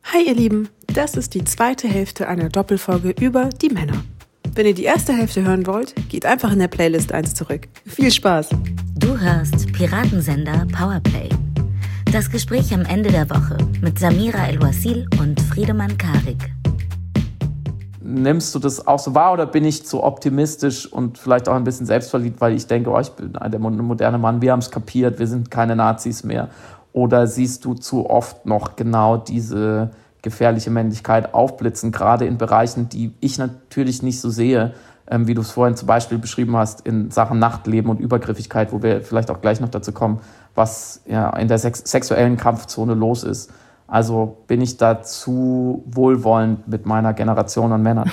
Hi ihr Lieben, das ist die zweite Hälfte einer Doppelfolge über die Männer. Wenn ihr die erste Hälfte hören wollt, geht einfach in der Playlist 1 zurück. Viel Spaß! Du hörst Piratensender Powerplay. Das Gespräch am Ende der Woche mit Samira El-Wasil und Friedemann Karik. Nimmst du das auch so wahr oder bin ich zu optimistisch und vielleicht auch ein bisschen selbstverliebt, weil ich denke, ich bin der moderne Mann, wir haben es kapiert, wir sind keine Nazis mehr? Oder siehst du zu oft noch genau diese gefährliche Männlichkeit aufblitzen, gerade in Bereichen, die ich natürlich nicht so sehe, wie du es vorhin zum Beispiel beschrieben hast, in Sachen Nachtleben und Übergriffigkeit, wo wir vielleicht auch gleich noch dazu kommen, was ja in der sexuellen Kampfzone los ist. Also bin ich da zu wohlwollend mit meiner Generation an Männern?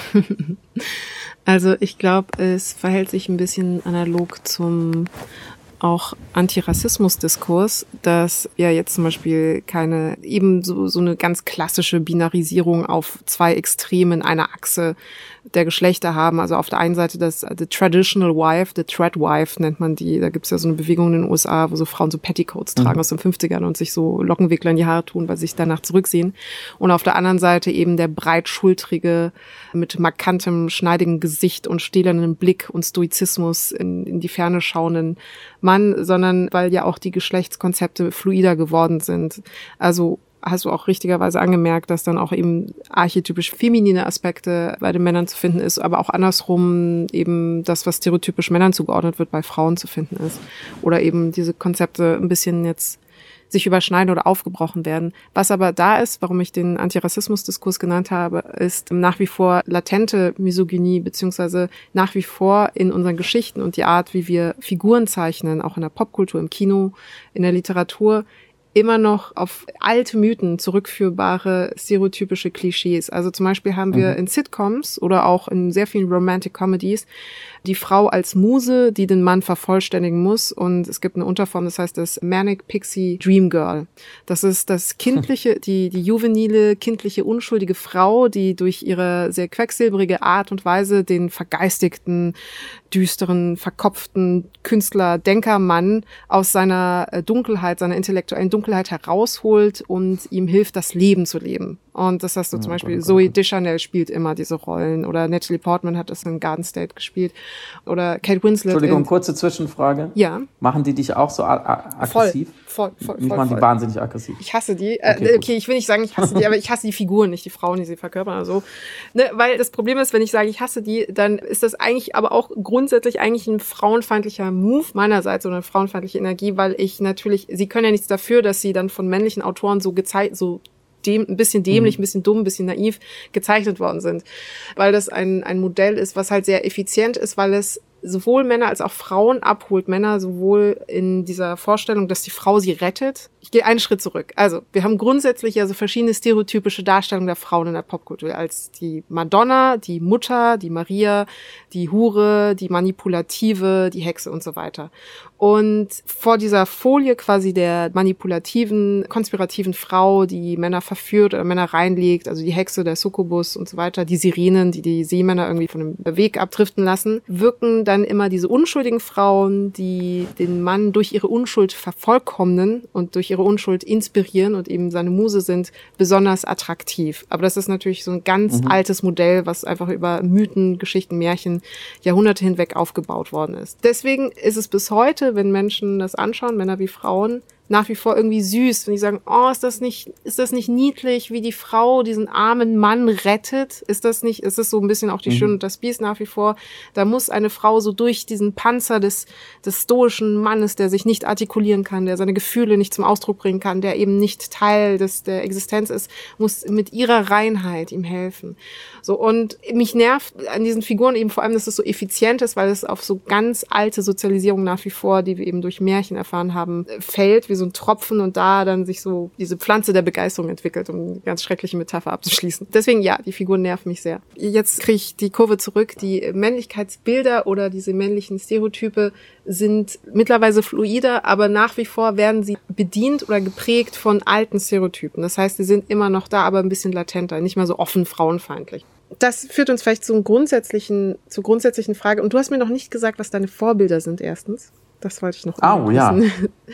Also ich glaube, es verhält sich ein bisschen analog zum auch Antirassismus-Diskurs, dass wir jetzt zum Beispiel keine eben so eine ganz klassische Binarisierung auf zwei Extremen einer Achse der Geschlechter haben. Also auf der einen Seite das the traditional wife, the thread wife nennt man die. Da gibt's ja so eine Bewegung in den USA, wo so Frauen so Petticoats tragen aus den 50ern und sich so Lockenwickler in die Haare tun, weil sie sich danach zurücksehen. Und auf der anderen Seite eben der breitschultrige, mit markantem, schneidigem Gesicht und stählernem Blick und Stoizismus in die Ferne schauenden Mann, sondern weil ja auch die Geschlechtskonzepte fluider geworden sind. Also hast du auch richtigerweise angemerkt, dass dann auch eben archetypisch feminine Aspekte bei den Männern zu finden ist, aber auch andersrum eben das, was stereotypisch Männern zugeordnet wird, bei Frauen zu finden ist. Oder eben diese Konzepte ein bisschen jetzt sich überschneiden oder aufgebrochen werden. Was aber da ist, warum ich den Antirassismus-Diskurs genannt habe, ist nach wie vor latente Misogynie, beziehungsweise nach wie vor in unseren Geschichten und die Art, wie wir Figuren zeichnen, auch in der Popkultur, im Kino, in der Literatur, immer noch auf alte Mythen zurückführbare stereotypische Klischees. Also zum Beispiel haben wir in Sitcoms oder auch in sehr vielen Romantic Comedies die Frau als Muse, die den Mann vervollständigen muss. Und es gibt eine Unterform, das heißt das Manic Pixie Dream Girl. Das ist das kindliche, die juvenile, kindliche, unschuldige Frau, die durch ihre sehr quecksilbrige Art und Weise den vergeistigten, düsteren, verkopften Künstler, Denkermann aus seiner Dunkelheit, seiner intellektuellen Dunkelheit herausholt und ihm hilft, das Leben zu leben. Und das hast du zum Beispiel, Zooey Deschanel spielt immer diese Rollen oder Natalie Portman hat das in Garden State gespielt oder Kate Winslet. Entschuldigung, kurze Zwischenfrage. Ja. Machen die dich auch so aggressiv? Voll. Die machen die wahnsinnig aggressiv. Ich hasse die. Okay, ich will nicht sagen, ich hasse die, aber ich hasse die Figuren, nicht die Frauen, die sie verkörpern oder so. Ne, weil das Problem ist, wenn ich sage, ich hasse die, dann ist das eigentlich aber auch grundsätzlich eigentlich ein frauenfeindlicher Move meinerseits oder eine frauenfeindliche Energie, weil ich natürlich, sie können ja nichts dafür, dass sie dann von männlichen Autoren so gezeigt, so ein bisschen dämlich, ein bisschen dumm, ein bisschen naiv gezeichnet worden sind. Weil das ein Modell ist, was halt sehr effizient ist, weil es sowohl Männer als auch Frauen abholt. Männer sowohl in dieser Vorstellung, dass die Frau sie rettet. Ich gehe einen Schritt zurück. Also, wir haben grundsätzlich ja so verschiedene stereotypische Darstellungen der Frauen in der Popkultur. Als die Madonna, die Mutter, die Maria, die Hure, die Manipulative, die Hexe und so weiter. Und vor dieser Folie quasi der manipulativen, konspirativen Frau, die Männer verführt oder Männer reinlegt, also die Hexe, der Succubus und so weiter, die Sirenen, die Seemänner irgendwie von dem Weg abdriften lassen, wirken dann immer diese unschuldigen Frauen, die den Mann durch ihre Unschuld vervollkommnen und durch ihre Unschuld inspirieren und eben seine Muse sind, besonders attraktiv. Aber das ist natürlich so ein ganz altes Modell, was einfach über Mythen, Geschichten, Märchen, Jahrhunderte hinweg aufgebaut worden ist. Deswegen ist es bis heute, wenn Menschen das anschauen, Männer wie Frauen, nach wie vor irgendwie süß, wenn die sagen, oh, ist das nicht niedlich, wie die Frau diesen armen Mann rettet? Ist es so ein bisschen auch die Schöne und das Biest nach wie vor? Da muss eine Frau so durch diesen Panzer des stoischen Mannes, der sich nicht artikulieren kann, der seine Gefühle nicht zum Ausdruck bringen kann, der eben nicht Teil der Existenz ist, muss mit ihrer Reinheit ihm helfen. So, und mich nervt an diesen Figuren eben vor allem, dass es so effizient ist, weil es auf so ganz alte Sozialisierung nach wie vor, die wir eben durch Märchen erfahren haben, fällt, wie so ein Tropfen und da dann sich so diese Pflanze der Begeisterung entwickelt, um eine ganz schreckliche Metapher abzuschließen. Deswegen ja, die Figuren nerven mich sehr. Jetzt kriege ich die Kurve zurück. Die Männlichkeitsbilder oder diese männlichen Stereotype sind mittlerweile fluider, aber nach wie vor werden sie bedient oder geprägt von alten Stereotypen. Das heißt, sie sind immer noch da, aber ein bisschen latenter, nicht mehr so offen frauenfeindlich. Das führt uns vielleicht zur grundsätzlichen Frage. Und du hast mir noch nicht gesagt, was deine Vorbilder sind, erstens. Das wollte ich noch wissen. Ja.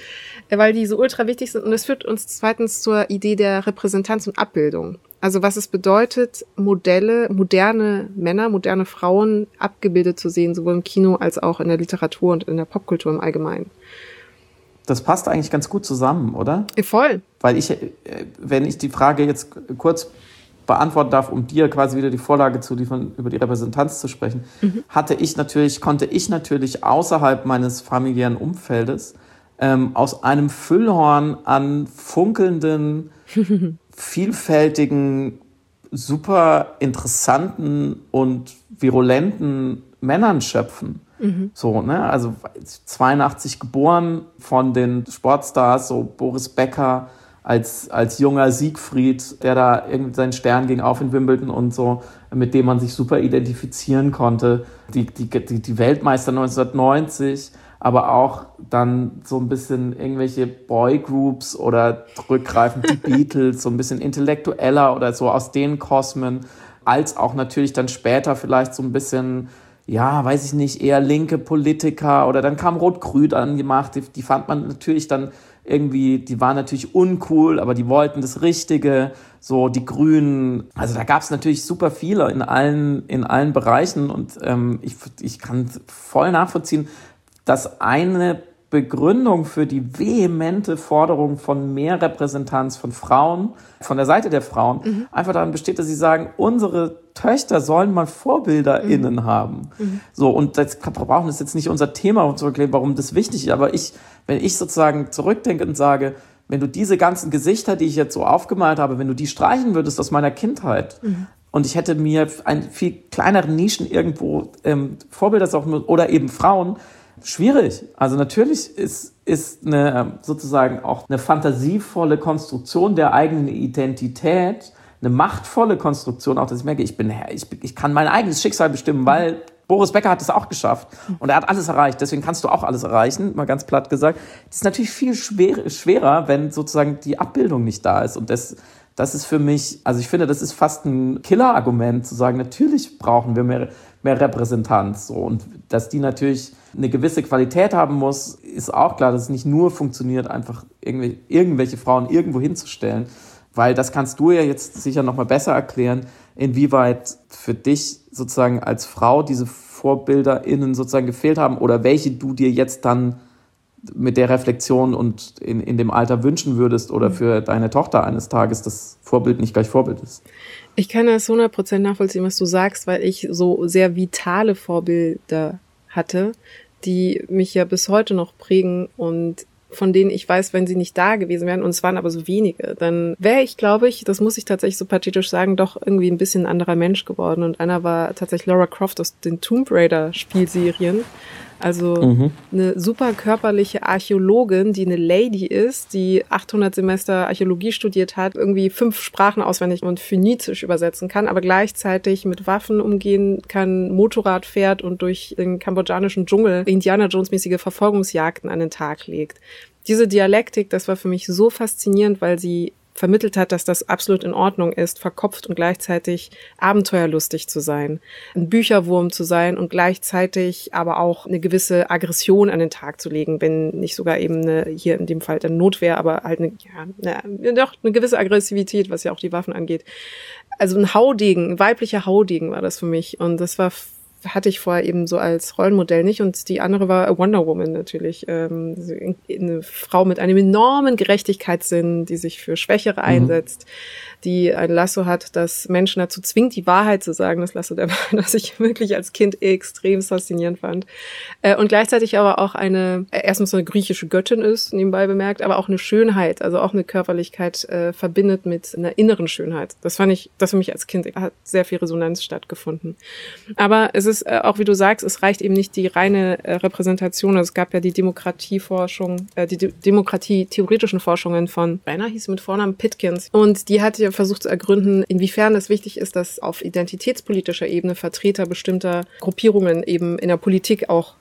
weil die so ultra wichtig sind. Und es führt uns zweitens zur Idee der Repräsentanz und Abbildung. Also was es bedeutet, moderne Männer, moderne Frauen abgebildet zu sehen, sowohl im Kino als auch in der Literatur und in der Popkultur im Allgemeinen. Das passt eigentlich ganz gut zusammen, oder? Voll. Weil wenn ich die Frage jetzt kurz beantworten darf, um dir quasi wieder die Vorlage zu liefern, über die Repräsentanz zu sprechen, konnte ich natürlich außerhalb meines familiären Umfeldes aus einem Füllhorn an funkelnden, vielfältigen, super interessanten und virulenten Männern schöpfen. So, ne? Also 82 geboren, von den Sportstars, so Boris Becker als junger Siegfried, der da irgendwie seinen Stern ging auf in Wimbledon und so, mit dem man sich super identifizieren konnte. Die Weltmeister 1990, aber auch dann so ein bisschen irgendwelche Boygroups oder rückgreifend die Beatles, so ein bisschen intellektueller oder so aus den Kosmen, als auch natürlich dann später vielleicht so ein bisschen, ja, weiß ich nicht, eher linke Politiker, oder dann kam Rot-Grün angemacht, die fand man natürlich dann irgendwie, die waren natürlich uncool, aber die wollten das Richtige, so die Grünen, also da gab es natürlich super viele in allen Bereichen, und ich kann voll nachvollziehen, dass eine Begründung für die vehemente Forderung von mehr Repräsentanz von Frauen, von der Seite der Frauen, einfach darin besteht, dass sie sagen, unsere Töchter sollen mal VorbilderInnen haben. So, und das brauchen das jetzt nicht unser Thema, um zu erklären, warum das wichtig ist, aber wenn ich sozusagen zurückdenke und sage, wenn du diese ganzen Gesichter, die ich jetzt so aufgemalt habe, wenn du die streichen würdest aus meiner Kindheit, und ich hätte mir einen viel kleineren Nischen irgendwo Vorbilder oder eben Frauen, schwierig. Also natürlich ist sozusagen auch eine fantasievolle Konstruktion der eigenen Identität, eine machtvolle Konstruktion, auch dass ich merke, ich kann mein eigenes Schicksal bestimmen, weil Boris Becker hat es auch geschafft und er hat alles erreicht, deswegen kannst du auch alles erreichen, mal ganz platt gesagt. Das ist natürlich viel schwerer, wenn sozusagen die Abbildung nicht da ist, und das ist für mich, also ich finde, das ist fast ein Killerargument, zu sagen, natürlich brauchen wir mehr Repräsentanz, so, und dass die natürlich eine gewisse Qualität haben muss, ist auch klar, dass es nicht nur funktioniert, einfach irgendwelche Frauen irgendwo hinzustellen, weil das kannst du ja jetzt sicher noch mal besser erklären, inwieweit für dich sozusagen als Frau diese VorbilderInnen sozusagen gefehlt haben oder welche du dir jetzt dann mit der Reflexion und in dem Alter wünschen würdest oder für deine Tochter eines Tages das Vorbild nicht gleich Vorbild ist. Ich kann das 100% nachvollziehen, was du sagst, weil ich so sehr vitale Vorbilder hatte, die mich ja bis heute noch prägen und von denen ich weiß, wenn sie nicht da gewesen wären, und es waren aber so wenige, dann wäre ich, glaube ich, das muss ich tatsächlich so pathetisch sagen, doch irgendwie ein bisschen ein anderer Mensch geworden. Und einer war tatsächlich Lara Croft aus den Tomb Raider Spielserien. Also eine super körperliche Archäologin, die eine Lady ist, die 800 Semester Archäologie studiert hat, irgendwie 5 Sprachen auswendig und Phönizisch übersetzen kann, aber gleichzeitig mit Waffen umgehen kann, Motorrad fährt und durch den kambodschanischen Dschungel Indiana Jones-mäßige Verfolgungsjagden an den Tag legt. Diese Dialektik, das war für mich so faszinierend, weil sie vermittelt hat, dass das absolut in Ordnung ist, verkopft und gleichzeitig abenteuerlustig zu sein, ein Bücherwurm zu sein und gleichzeitig aber auch eine gewisse Aggression an den Tag zu legen, wenn nicht sogar eben hier in dem Fall eine Notwehr, aber halt eine gewisse Aggressivität, was ja auch die Waffen angeht. Also ein weiblicher Haudegen war das für mich, und das hatte ich vorher eben so als Rollenmodell nicht, und die andere war Wonder Woman natürlich, eine Frau mit einem enormen Gerechtigkeitssinn, die sich für Schwächere einsetzt, die ein Lasso hat, das Menschen dazu zwingt, die Wahrheit zu sagen, das Lasso der Wahrheit, was ich wirklich als Kind extrem faszinierend fand, und gleichzeitig aber auch erstens eine griechische Göttin ist, nebenbei bemerkt, aber auch eine Schönheit, also auch eine Körperlichkeit verbindet mit einer inneren Schönheit. Das für mich als Kind hat sehr viel Resonanz stattgefunden. Aber es ist auch, wie du sagst, es reicht eben nicht die reine Repräsentation. Also es gab ja die Demokratieforschung, die demokratietheoretischen Forschungen von, einer hieß mit Vornamen Pitkins. Und die hat ja versucht zu ergründen, inwiefern es wichtig ist, dass auf identitätspolitischer Ebene Vertreter bestimmter Gruppierungen eben in der Politik auch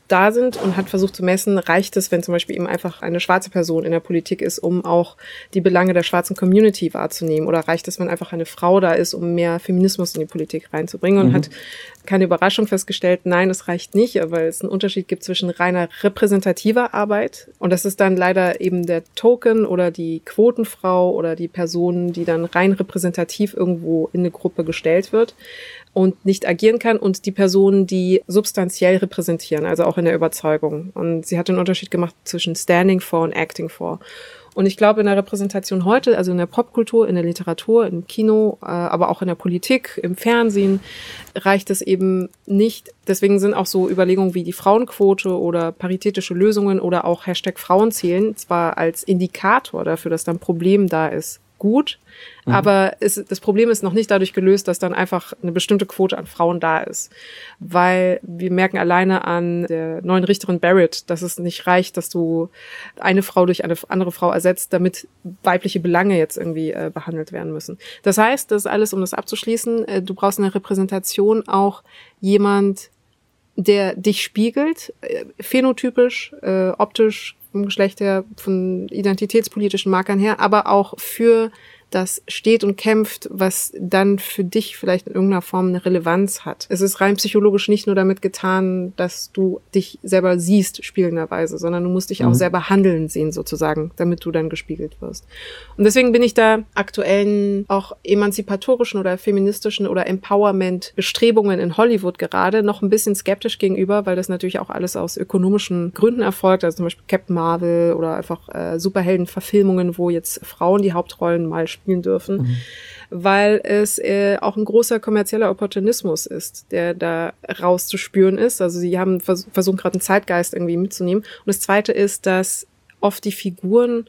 da sind und hat versucht zu messen, reicht es, wenn zum Beispiel eben einfach eine schwarze Person in der Politik ist, um auch die Belange der schwarzen Community wahrzunehmen, oder reicht es, wenn einfach eine Frau da ist, um mehr Feminismus in die Politik reinzubringen, und hat keine Überraschung festgestellt, nein, es reicht nicht, weil es einen Unterschied gibt zwischen reiner repräsentativer Arbeit, und das ist dann leider eben der Token oder die Quotenfrau oder die Person, die dann rein repräsentativ irgendwo in eine Gruppe gestellt wird und nicht agieren kann, und die Personen, die substanziell repräsentieren, also auch in der Überzeugung. Und sie hat einen Unterschied gemacht zwischen Standing for und Acting for. Und ich glaube, in der Repräsentation heute, also in der Popkultur, in der Literatur, im Kino, aber auch in der Politik, im Fernsehen, reicht es eben nicht. Deswegen sind auch so Überlegungen wie die Frauenquote oder paritätische Lösungen oder auch #Frauenzählen zwar als Indikator dafür, dass da ein Problem da ist, gut, aber das Problem ist noch nicht dadurch gelöst, dass dann einfach eine bestimmte Quote an Frauen da ist. Weil wir merken alleine an der neuen Richterin Barrett, dass es nicht reicht, dass du eine Frau durch eine andere Frau ersetzt, damit weibliche Belange jetzt irgendwie behandelt werden müssen. Das heißt, das ist alles, um das abzuschließen, du brauchst in der Repräsentation auch jemand, der dich spiegelt, phänotypisch, optisch, vom Geschlecht her, von identitätspolitischen Markern her, aber auch für das steht und kämpft, was dann für dich vielleicht in irgendeiner Form eine Relevanz hat. Es ist rein psychologisch nicht nur damit getan, dass du dich selber siehst, spiegelnderweise, sondern du musst dich auch selber handeln sehen, sozusagen, damit du dann gespiegelt wirst. Und deswegen bin ich da aktuellen auch emanzipatorischen oder feministischen oder Empowerment-Bestrebungen in Hollywood gerade noch ein bisschen skeptisch gegenüber, weil das natürlich auch alles aus ökonomischen Gründen erfolgt, also zum Beispiel Captain Marvel oder einfach Superhelden-Verfilmungen, wo jetzt Frauen die Hauptrollen mal spielen dürfen, weil es auch ein großer kommerzieller Opportunismus ist, der da rauszuspüren ist. Also sie haben versucht gerade einen Zeitgeist irgendwie mitzunehmen. Und das Zweite ist, dass oft die Figuren,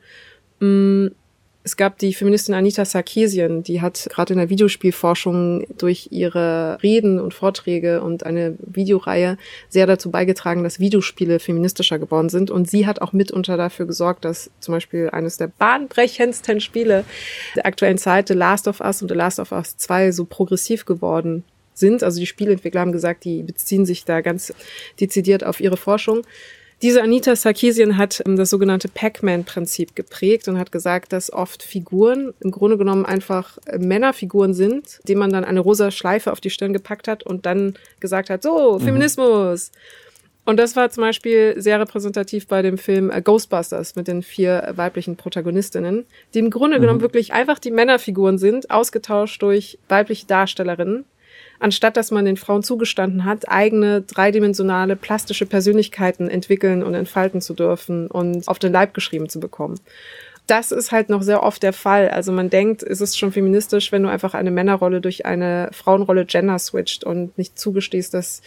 es gab die Feministin Anita Sarkeesian, die hat gerade in der Videospielforschung durch ihre Reden und Vorträge und eine Videoreihe sehr dazu beigetragen, dass Videospiele feministischer geworden sind. Und sie hat auch mitunter dafür gesorgt, dass zum Beispiel eines der bahnbrechendsten Spiele der aktuellen Zeit, The Last of Us und The Last of Us 2, so progressiv geworden sind. Also die Spieleentwickler haben gesagt, die beziehen sich da ganz dezidiert auf ihre Forschung. Diese Anita Sarkeesian hat das sogenannte Pac-Man-Prinzip geprägt und hat gesagt, dass oft Figuren im Grunde genommen einfach Männerfiguren sind, denen man dann eine rosa Schleife auf die Stirn gepackt hat und dann gesagt hat, so, Feminismus. Und das war zum Beispiel sehr repräsentativ bei dem Film Ghostbusters mit den 4 weiblichen Protagonistinnen, die im Grunde genommen wirklich einfach die Männerfiguren sind, ausgetauscht durch weibliche Darstellerinnen, anstatt dass man den Frauen zugestanden hat, eigene dreidimensionale plastische Persönlichkeiten entwickeln und entfalten zu dürfen und auf den Leib geschrieben zu bekommen. Das ist halt noch sehr oft der Fall. Also man denkt, es ist schon feministisch, wenn du einfach eine Männerrolle durch eine Frauenrolle gender switcht und nicht zugestehst, dass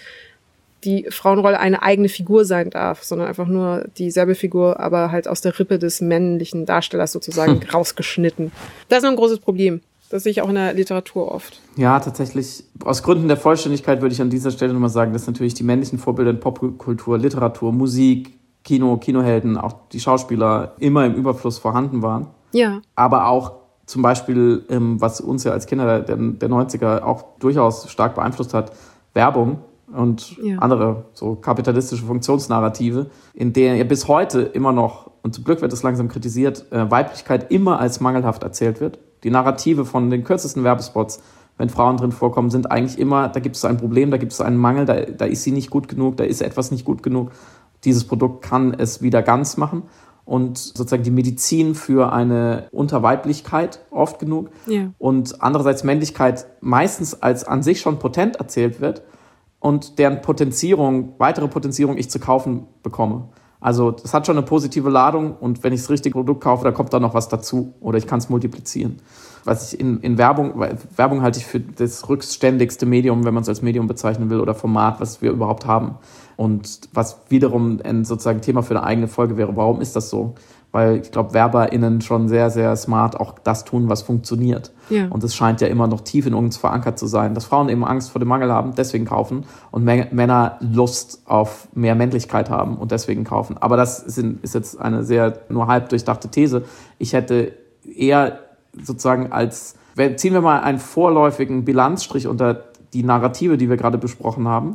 die Frauenrolle eine eigene Figur sein darf, sondern einfach nur dieselbe Figur, aber halt aus der Rippe des männlichen Darstellers sozusagen rausgeschnitten. Das ist ein großes Problem. Das sehe ich auch in der Literatur oft. Ja, tatsächlich. Aus Gründen der Vollständigkeit würde ich an dieser Stelle nochmal sagen, dass natürlich die männlichen Vorbilder in Popkultur, Literatur, Musik, Kino, Kinohelden, auch die Schauspieler immer im Überfluss vorhanden waren. Ja. Aber auch zum Beispiel, was uns ja als Kinder der 90er auch durchaus stark beeinflusst hat, Werbung und andere so kapitalistische Funktionsnarrative, in denen ja bis heute immer noch, und zum Glück wird das langsam kritisiert, Weiblichkeit immer als mangelhaft erzählt wird. Die Narrative von den kürzesten Werbespots, wenn Frauen drin vorkommen, sind eigentlich immer, da gibt es ein Problem, da gibt es einen Mangel, da ist sie nicht gut genug, da ist etwas nicht gut genug. Dieses Produkt kann es wieder ganz machen. Und sozusagen die Medizin für eine Unterweiblichkeit oft genug. Ja. Und andererseits Männlichkeit meistens als an sich schon potent erzählt wird und deren weitere Potenzierung ich zu kaufen bekomme. Also das hat schon eine positive Ladung und wenn ich das richtige Produkt kaufe, da kommt da noch was dazu oder ich kann es multiplizieren. Was ich in Werbung halte ich für das rückständigste Medium, wenn man es als Medium bezeichnen will oder Format, was wir überhaupt haben. Und was wiederum ein sozusagen Thema für eine eigene Folge wäre. Warum ist das so? Weil ich glaube, WerberInnen schon sehr, sehr smart auch das tun, was funktioniert. Ja. Und es scheint ja immer noch tief in uns verankert zu sein, dass Frauen eben Angst vor dem Mangel haben, deswegen kaufen und Männer Lust auf mehr Männlichkeit haben und deswegen kaufen. Aber das ist jetzt eine sehr nur halb durchdachte These. Ich hätte eher sozusagen ziehen wir mal einen vorläufigen Bilanzstrich unter die Narrative, die wir gerade besprochen haben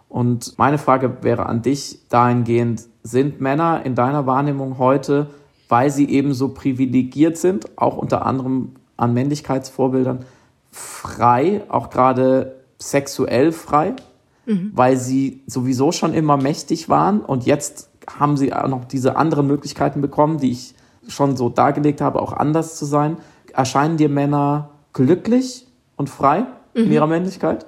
Und meine Frage wäre an dich dahingehend, sind Männer in deiner Wahrnehmung heute, weil sie eben so privilegiert sind, auch unter anderem an Männlichkeitsvorbildern, frei, auch gerade sexuell frei, weil sie sowieso schon immer mächtig waren und jetzt haben sie auch noch diese anderen Möglichkeiten bekommen, die ich schon so dargelegt habe, auch anders zu sein. Erscheinen dir Männer glücklich und frei in ihrer Männlichkeit?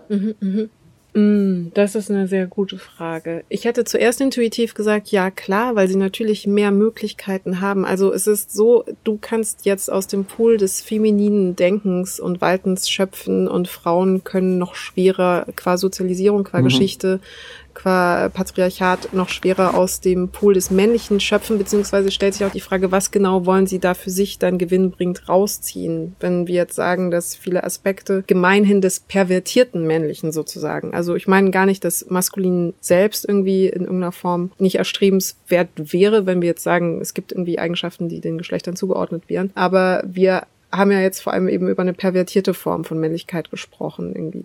Das ist eine sehr gute Frage. Ich hätte zuerst intuitiv gesagt, ja klar, weil sie natürlich mehr Möglichkeiten haben. Also es ist so, du kannst jetzt aus dem Pool des femininen Denkens und Waltens schöpfen und Frauen können noch schwerer qua Sozialisierung, qua Geschichte, qua Patriarchat noch schwerer aus dem Pool des Männlichen schöpfen, beziehungsweise stellt sich auch die Frage, was genau wollen sie da für sich dann gewinnbringend rausziehen, wenn wir jetzt sagen, dass viele Aspekte gemeinhin des pervertierten Männlichen sozusagen, also ich meine gar nicht, dass Maskulin selbst irgendwie in irgendeiner Form nicht erstrebenswert wäre, wenn wir jetzt sagen, es gibt irgendwie Eigenschaften, die den Geschlechtern zugeordnet wären, aber wir haben ja jetzt vor allem eben über eine pervertierte Form von Männlichkeit gesprochen irgendwie.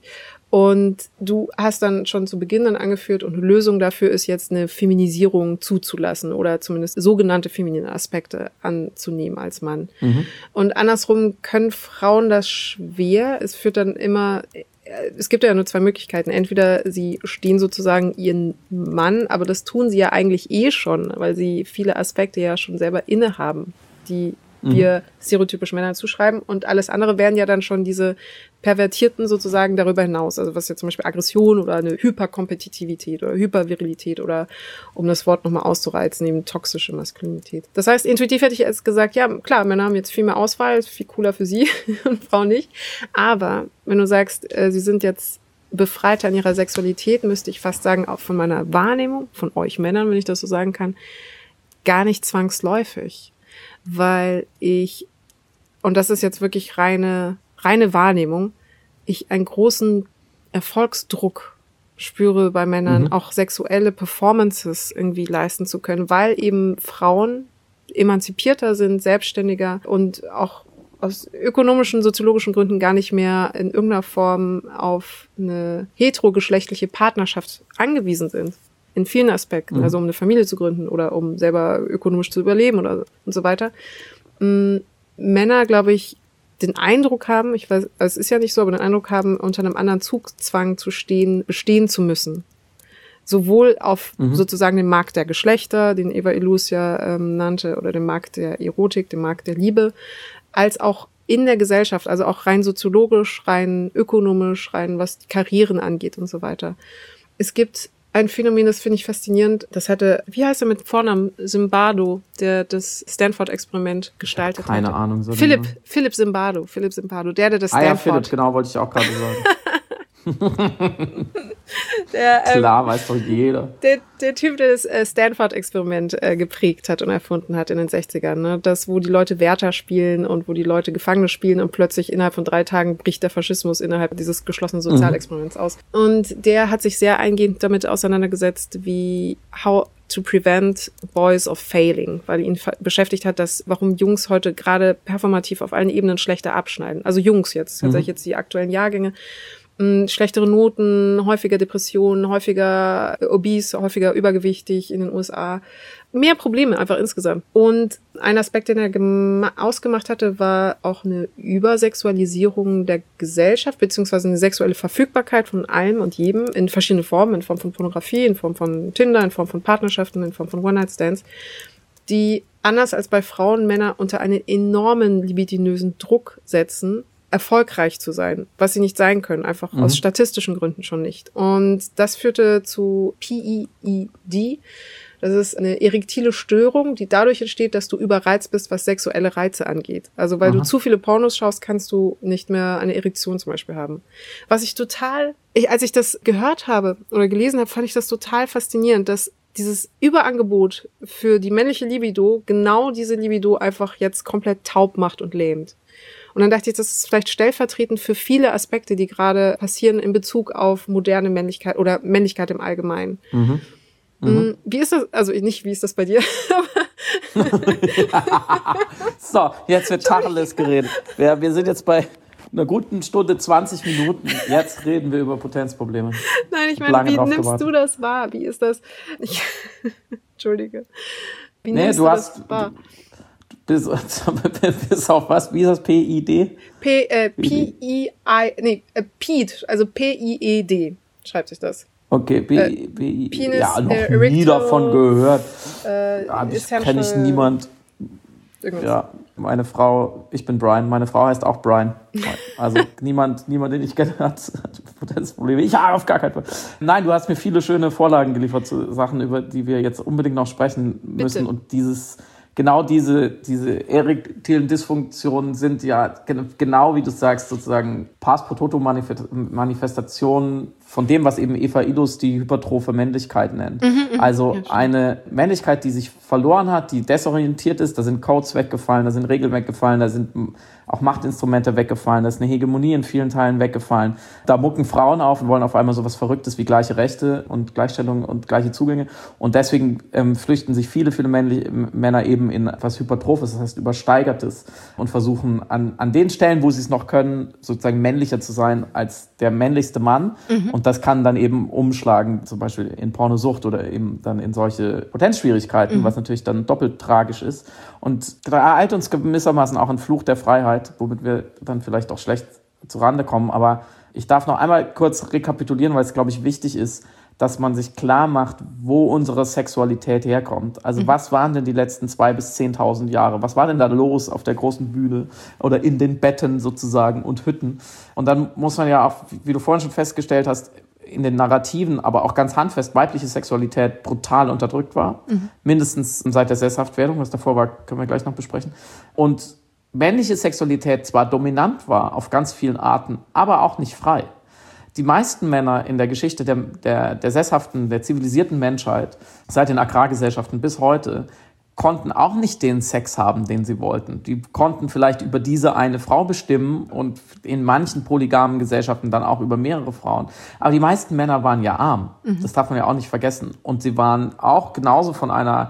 Und du hast dann schon zu Beginn dann angeführt, und eine Lösung dafür ist jetzt eine Feminisierung zuzulassen oder zumindest sogenannte feminine Aspekte anzunehmen als Mann. Und andersrum können Frauen das schwer. Es führt dann immer, es gibt ja nur zwei Möglichkeiten. Entweder sie stehen sozusagen ihren Mann, aber das tun sie ja eigentlich schon, weil sie viele Aspekte ja schon selber innehaben, die wir stereotypisch Männern zuschreiben, und alles andere wären ja dann schon diese pervertierten sozusagen darüber hinaus, also was ja zum Beispiel Aggression oder eine Hyperkompetitivität oder Hypervirilität oder, um das Wort nochmal auszureizen, eben toxische Maskulinität. Das heißt, intuitiv hätte ich jetzt gesagt, ja klar, Männer haben jetzt viel mehr Auswahl, ist viel cooler für sie und Frauen nicht, aber wenn du sagst, sie sind jetzt befreiter in ihrer Sexualität, müsste ich fast sagen, auch von meiner Wahrnehmung, von euch Männern, wenn ich das so sagen kann, gar nicht zwangsläufig. Weil ich, und das ist jetzt wirklich reine Wahrnehmung, ich einen großen Erfolgsdruck spüre bei Männern, auch sexuelle Performances irgendwie leisten zu können, weil eben Frauen emanzipierter sind, selbstständiger und auch aus ökonomischen, soziologischen Gründen gar nicht mehr in irgendeiner Form auf eine heterogeschlechtliche Partnerschaft angewiesen sind. In vielen Aspekten, also um eine Familie zu gründen oder um selber ökonomisch zu überleben oder und so weiter. Männer, glaube ich, den Eindruck haben, ich weiß, es ist ja nicht so, aber den Eindruck haben, unter einem anderen Zugzwang zu stehen, bestehen zu müssen. Sowohl auf sozusagen den Markt der Geschlechter, den Eva Illouz ja nannte, oder den Markt der Erotik, den Markt der Liebe, als auch in der Gesellschaft, also auch rein soziologisch, rein ökonomisch, rein was die Karrieren angeht und so weiter. Es gibt ein Phänomen, das finde ich faszinierend. Das hatte, wie heißt er mit Vornamen? Zimbardo, der das Stanford-Experiment gestaltet hat. Keine Ahnung. So Philipp Zimbardo, der das Stanford... ja, Philipp, genau, wollte ich auch gerade sagen. Klar, weiß doch jeder. Der Typ, der das Stanford-Experiment geprägt hat und erfunden hat in den 60ern, ne? Das, wo die Leute Wärter spielen und wo die Leute Gefangene spielen und plötzlich innerhalb von 3 Tagen bricht der Faschismus innerhalb dieses geschlossenen Sozialexperiments aus. Und der hat sich sehr eingehend damit auseinandergesetzt, wie how to prevent boys of failing, weil ihn beschäftigt hat, warum Jungs heute gerade performativ auf allen Ebenen schlechter abschneiden. Also Jungs jetzt, tatsächlich jetzt die aktuellen Jahrgänge. Schlechtere Noten, häufiger Depressionen, häufiger obese, häufiger übergewichtig in den USA. Mehr Probleme einfach insgesamt. Und ein Aspekt, den er ausgemacht hatte, war auch eine Übersexualisierung der Gesellschaft, beziehungsweise eine sexuelle Verfügbarkeit von allem und jedem in verschiedenen Formen, in Form von Pornografie, in Form von Tinder, in Form von Partnerschaften, in Form von One-Night-Stands, die anders als bei Frauen Männer unter einen enormen libidinösen Druck setzen, erfolgreich zu sein, was sie nicht sein können, einfach aus statistischen Gründen schon nicht. Und das führte zu PEED. Das ist eine erektile Störung, die dadurch entsteht, dass du überreizt bist, was sexuelle Reize angeht. Also weil du zu viele Pornos schaust, kannst du nicht mehr eine Erektion zum Beispiel haben. Was ich als ich das gehört habe oder gelesen habe, fand ich das total faszinierend, dass dieses Überangebot für die männliche Libido genau diese Libido einfach jetzt komplett taub macht und lähmt. Und dann dachte ich, das ist vielleicht stellvertretend für viele Aspekte, die gerade passieren in Bezug auf moderne Männlichkeit oder Männlichkeit im Allgemeinen. Wie ist das, also nicht, wie ist das bei dir? So, jetzt wird Tacheles geredet. Wir sind jetzt bei einer guten Stunde, 20 Minuten. Jetzt reden wir über Potenzprobleme. Nein, ich meine, wie nimmst du das wahr? Wie ist das? Entschuldige. Wie nimmst du das wahr? Bis auf was? Wie ist das? PID? PID, also PIED schreibt sich das. Okay, Penis, ja, noch nie davon gehört. Kenne ich niemand. Irgendwas. Ja, meine Frau, ich bin Brian, meine Frau heißt auch Brian. Also niemand, den ich kenne, hat Potenzprobleme. Ich habe auf gar keinen Fall. Nein, du hast mir viele schöne Vorlagen geliefert zu Sachen, über die wir jetzt unbedingt noch sprechen müssen. Bitte. Und diese erektilen Dysfunktionen sind ja genau, wie du sagst, sozusagen Pars pro toto Manifestationen von dem, was eben Eva Illouz die hypertrophe Männlichkeit nennt. Also eine Männlichkeit, die sich verloren hat, die desorientiert ist, da sind Codes weggefallen, da sind Regeln weggefallen, da sind auch Machtinstrumente weggefallen, da ist eine Hegemonie in vielen Teilen weggefallen. Da mucken Frauen auf und wollen auf einmal sowas Verrücktes wie gleiche Rechte und Gleichstellung und gleiche Zugänge. Und deswegen flüchten sich viele Männer eben in etwas Hypertrophes, das heißt Übersteigertes, und versuchen an den Stellen, wo sie es noch können, sozusagen männlicher zu sein als der männlichste Mann. Und das kann dann eben umschlagen, zum Beispiel in Pornosucht oder eben dann in solche Potenzschwierigkeiten, was natürlich dann doppelt tragisch ist. Und da ereilt uns gewissermaßen auch ein Fluch der Freiheit, womit wir dann vielleicht auch schlecht zurande kommen. Aber ich darf noch einmal kurz rekapitulieren, weil es, glaube ich, wichtig ist, dass man sich klar macht, wo unsere Sexualität herkommt. Also was waren denn die letzten 2.000 bis 10.000 Jahre? Was war denn da los auf der großen Bühne oder in den Betten sozusagen und Hütten? Und dann muss man ja auch, wie du vorhin schon festgestellt hast, in den Narrativen, aber auch ganz handfest, weibliche Sexualität brutal unterdrückt war. Mindestens seit der Sesshaftwerdung, was davor war, können wir gleich noch besprechen. Und männliche Sexualität zwar dominant war auf ganz vielen Arten, aber auch nicht frei. Die meisten Männer in der Geschichte der sesshaften, der zivilisierten Menschheit, seit den Agrargesellschaften bis heute, konnten auch nicht den Sex haben, den sie wollten. Die konnten vielleicht über diese eine Frau bestimmen und in manchen polygamen Gesellschaften dann auch über mehrere Frauen. Aber die meisten Männer waren ja arm. Das darf man ja auch nicht vergessen. Und sie waren auch genauso von einer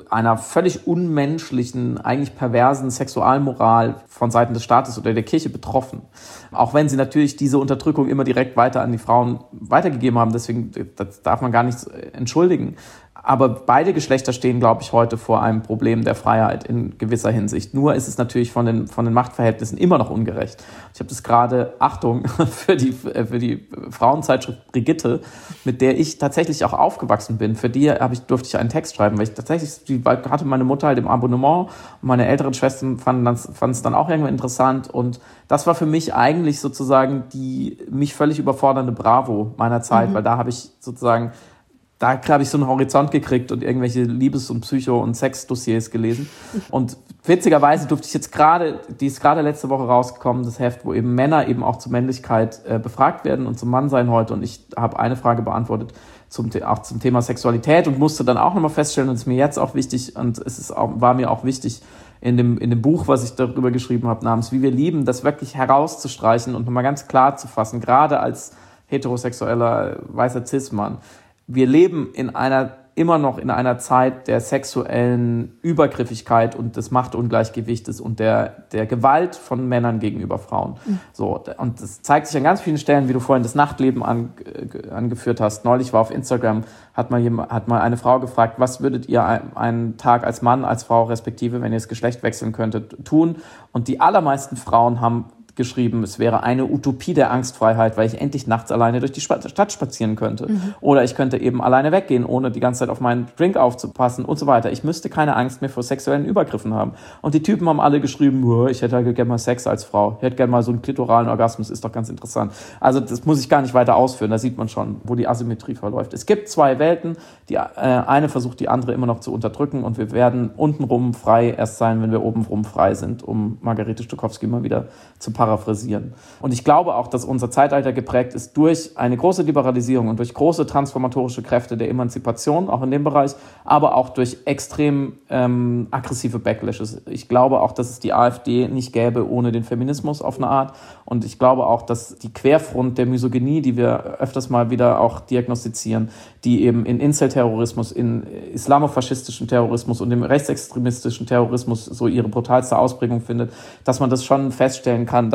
völlig unmenschlichen, eigentlich perversen Sexualmoral von Seiten des Staates oder der Kirche betroffen. Auch wenn sie natürlich diese Unterdrückung immer direkt weiter an die Frauen weitergegeben haben. Deswegen, das darf man gar nicht entschuldigen. Aber beide Geschlechter stehen, glaube ich, heute vor einem Problem der Freiheit in gewisser Hinsicht. Nur ist es natürlich von den Machtverhältnissen immer noch ungerecht. Ich habe das gerade, Achtung, für die Frauenzeitschrift Brigitte, mit der ich tatsächlich auch aufgewachsen bin. Für die durfte ich einen Text schreiben, weil ich tatsächlich, die hatte meine Mutter halt im Abonnement und meine älteren Schwestern fanden es dann auch irgendwie interessant. Und das war für mich eigentlich sozusagen die mich völlig überfordernde Bravo meiner Zeit, weil da habe ich sozusagen so einen Horizont gekriegt und irgendwelche Liebes- und Psycho- und Sexdossiers gelesen. Und witzigerweise durfte ich die ist gerade letzte Woche rausgekommen, das Heft, wo eben Männer eben auch zur Männlichkeit befragt werden und zum Mannsein heute. Und ich habe eine Frage beantwortet auch zum Thema Sexualität und musste dann auch nochmal feststellen, und es ist mir jetzt auch wichtig, und war mir auch wichtig, in dem Buch, was ich darüber geschrieben habe, namens Wie wir lieben, das wirklich herauszustreichen und nochmal ganz klar zu fassen, gerade als heterosexueller weißer Cis-Mann. Wir leben immer noch in einer Zeit der sexuellen Übergriffigkeit und des Machtungleichgewichtes und der Gewalt von Männern gegenüber Frauen. So, und das zeigt sich an ganz vielen Stellen, wie du vorhin das Nachtleben angeführt hast. Neulich war auf Instagram, hat mal eine Frau gefragt, was würdet ihr einen Tag als Mann, als Frau respektive, wenn ihr das Geschlecht wechseln könntet, tun? Und die allermeisten Frauen haben geschrieben, es wäre eine Utopie der Angstfreiheit, weil ich endlich nachts alleine durch die Stadt spazieren könnte. Oder ich könnte eben alleine weggehen, ohne die ganze Zeit auf meinen Drink aufzupassen und so weiter. Ich müsste keine Angst mehr vor sexuellen Übergriffen haben. Und die Typen haben alle geschrieben, ich hätte halt gerne mal Sex als Frau. Ich hätte gerne mal so einen klitoralen Orgasmus, ist doch ganz interessant. Also das muss ich gar nicht weiter ausführen, da sieht man schon, wo die Asymmetrie verläuft. Es gibt zwei Welten, die eine versucht die andere immer noch zu unterdrücken und wir werden untenrum frei erst sein, wenn wir obenrum frei sind, um Margarete Stokowski mal wieder zu paraphrasieren. Und ich glaube auch, dass unser Zeitalter geprägt ist durch eine große Liberalisierung und durch große transformatorische Kräfte der Emanzipation, auch in dem Bereich, aber auch durch extrem aggressive Backlashes. Ich glaube auch, dass es die AfD nicht gäbe ohne den Feminismus auf eine Art. Und ich glaube auch, dass die Querfront der Misogynie, die wir öfters mal wieder auch diagnostizieren, die eben in Incel-Terrorismus, in islamofaschistischen Terrorismus und im rechtsextremistischen Terrorismus so ihre brutalste Ausprägung findet, dass man das schon feststellen kann,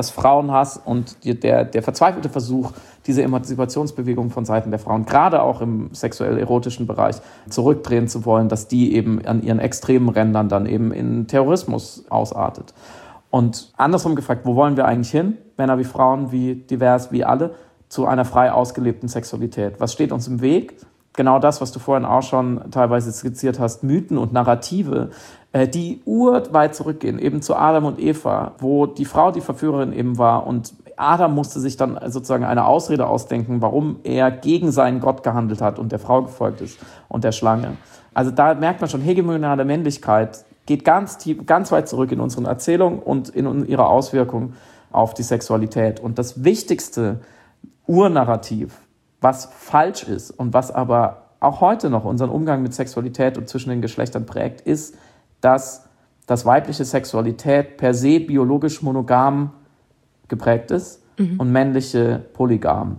das Frauenhass und der verzweifelte Versuch, diese Emanzipationsbewegung von Seiten der Frauen, gerade auch im sexuell-erotischen Bereich, zurückdrehen zu wollen, dass die eben an ihren extremen Rändern dann eben in Terrorismus ausartet. Und andersrum gefragt, wo wollen wir eigentlich hin? Männer wie Frauen, wie divers, wie alle, zu einer frei ausgelebten Sexualität. Was steht uns im Weg? Genau das, was du vorhin auch schon teilweise skizziert hast, Mythen und Narrative, die urweit zurückgehen, eben zu Adam und Eva, wo die Frau die Verführerin eben war und Adam musste sich dann sozusagen eine Ausrede ausdenken, warum er gegen seinen Gott gehandelt hat und der Frau gefolgt ist und der Schlange. Also da merkt man schon, hegemoniale Männlichkeit geht ganz tief, ganz weit zurück in unseren Erzählungen und in ihrer Auswirkung auf die Sexualität. Und das wichtigste Urnarrativ, was falsch ist und was aber auch heute noch unseren Umgang mit Sexualität und zwischen den Geschlechtern prägt, ist, dass weibliche Sexualität per se biologisch monogam geprägt ist und männliche polygam.